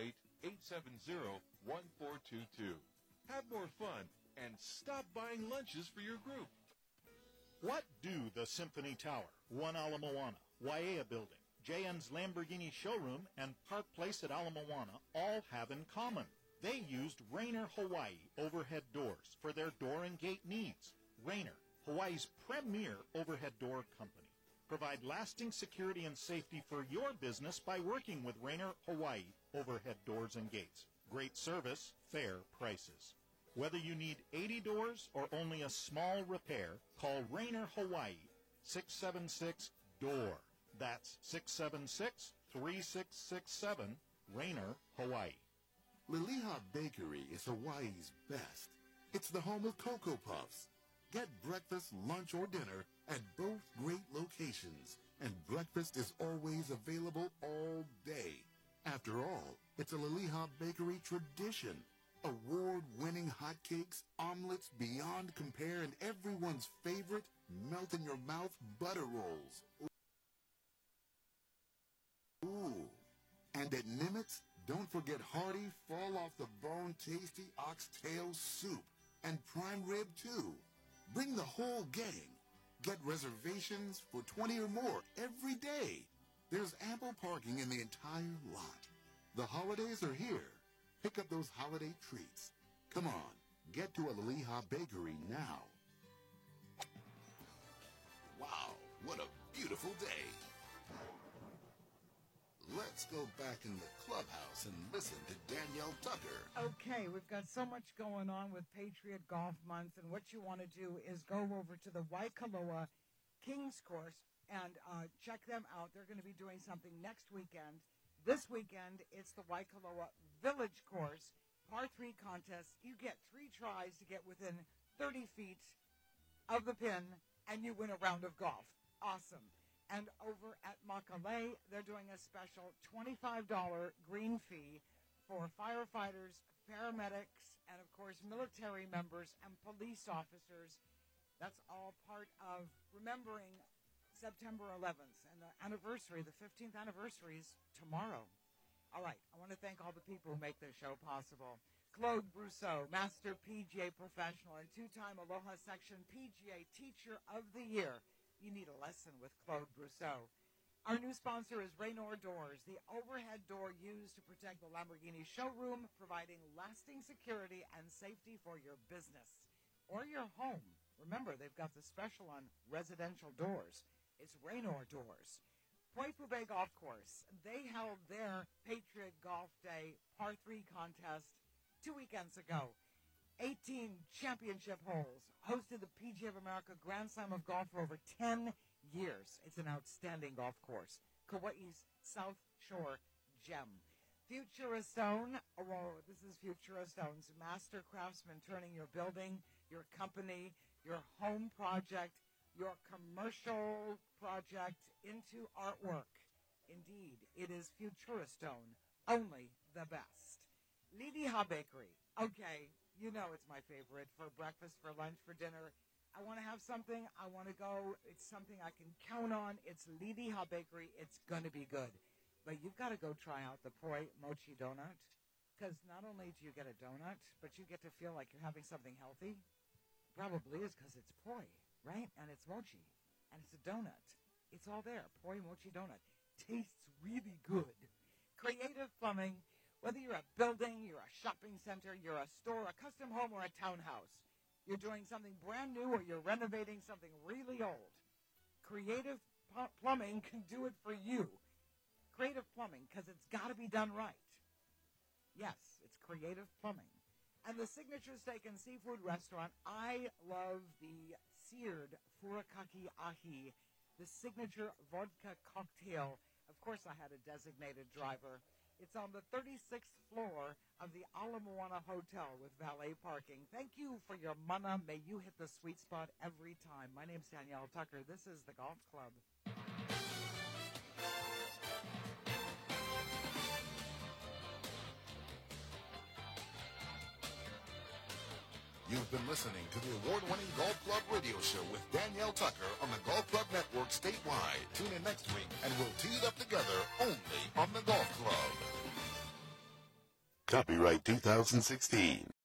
808-870-1422. Have more fun and stop buying lunches for your group. What do the Symphony Tower, One Ala Moana, Waiea Building, JN's Lamborghini Showroom, and Park Place at Ala Moana all have in common? They used Rainer Hawaii overhead doors for their door and gate needs. Rainer, Hawaii's premier overhead door company. Provide lasting security and safety for your business by working with Rainer Hawaii overhead doors and gates. Great service, fair prices. Whether you need 80 doors or only a small repair, call Rainer Hawaii, 676-DOOR. That's 676-3667, Rainer, Hawaii. Liliha Bakery is Hawaii's best. It's the home of Cocoa Puffs. Get breakfast, lunch, or dinner at both great locations, and breakfast is always available all day. After all, it's a Liliha Bakery tradition. Award-winning hotcakes, omelets beyond compare, and everyone's favorite melt-in-your-mouth butter rolls. Ooh. And at Nimitz, don't forget hearty, fall-off-the-bone tasty oxtail soup, and prime rib, too. Bring the whole gang. Get reservations for 20 or more every day. There's ample parking in the entire lot. The holidays are here. Pick up those holiday treats. Come on, get to a Liliha Bakery now. Wow, what a beautiful day. Let's go back in the clubhouse and listen to Danielle Tucker. Okay, we've got so much going on with Patriot Golf Month, and what you want to do is go over to the Waikoloa Kings Course and check them out. They're going to be doing something next weekend. This weekend, it's the Waikoloa Village Course, par 3 contest. You get 3 tries to get within 30 feet of the pin, and you win a round of golf. Awesome. And over at Makale, they're doing a special $25 green fee for firefighters, paramedics, and, of course, military members and police officers. That's all part of remembering September 11th. And the anniversary, the 15th anniversary, is tomorrow. All right, I want to thank all the people who make this show possible. Claude Brousseau, Master PGA Professional and 2-time Aloha Section PGA Teacher of the Year. You need a lesson with Claude Brousseau. Our new sponsor is Raynor Doors, the overhead door used to protect the Lamborghini showroom, providing lasting security and safety for your business or your home. Remember, they've got the special on residential doors. It's Raynor Doors. Point Pube Golf Course, they held their Patriot Golf Day par 3 contest 2 weekends ago. 18 championship holes, hosted the PGA of America Grand Slam of Golf for over 10 years. It's an outstanding golf course. Kauai's South Shore Gem. Futura Stone, oh, this is Futura Stone's master craftsman, turning your building, your company, your home project, your commercial project into artwork. Indeed, it is Futura Stone, only the best. Liliha Bakery, okay. You know it's my favorite for breakfast, for lunch, for dinner. I want to have something. I want to go. It's something I can count on. It's Liliha Bakery. It's going to be good. But you've got to go try out the Poi Mochi Donut, because not only do you get a donut, but you get to feel like you're having something healthy. Probably is because it's poi, right? And it's mochi. And it's a donut. It's all there. Poi Mochi Donut. Tastes really good. Creative Plumbing. Whether you're a building, you're a shopping center, you're a store, a custom home, or a townhouse, you're doing something brand new or you're renovating something really old, Creative Plumbing can do it for you. Creative Plumbing, because it's got to be done right. Yes, it's Creative Plumbing. And the Signature Steak and Seafood Restaurant, I love the seared furikake ahi, the signature vodka cocktail. Of course, I had a designated driver. It's on the 36th floor of the Ala Moana Hotel with valet parking. Thank you for your mana. May you hit the sweet spot every time. My name's Danielle Tucker. This is the Golf Club. You've been listening to the award-winning Golf Club radio show with Danielle Tucker on the Golf Club Network statewide. Tune in next week and we'll tee it up together only on the Golf Club. Copyright 2016.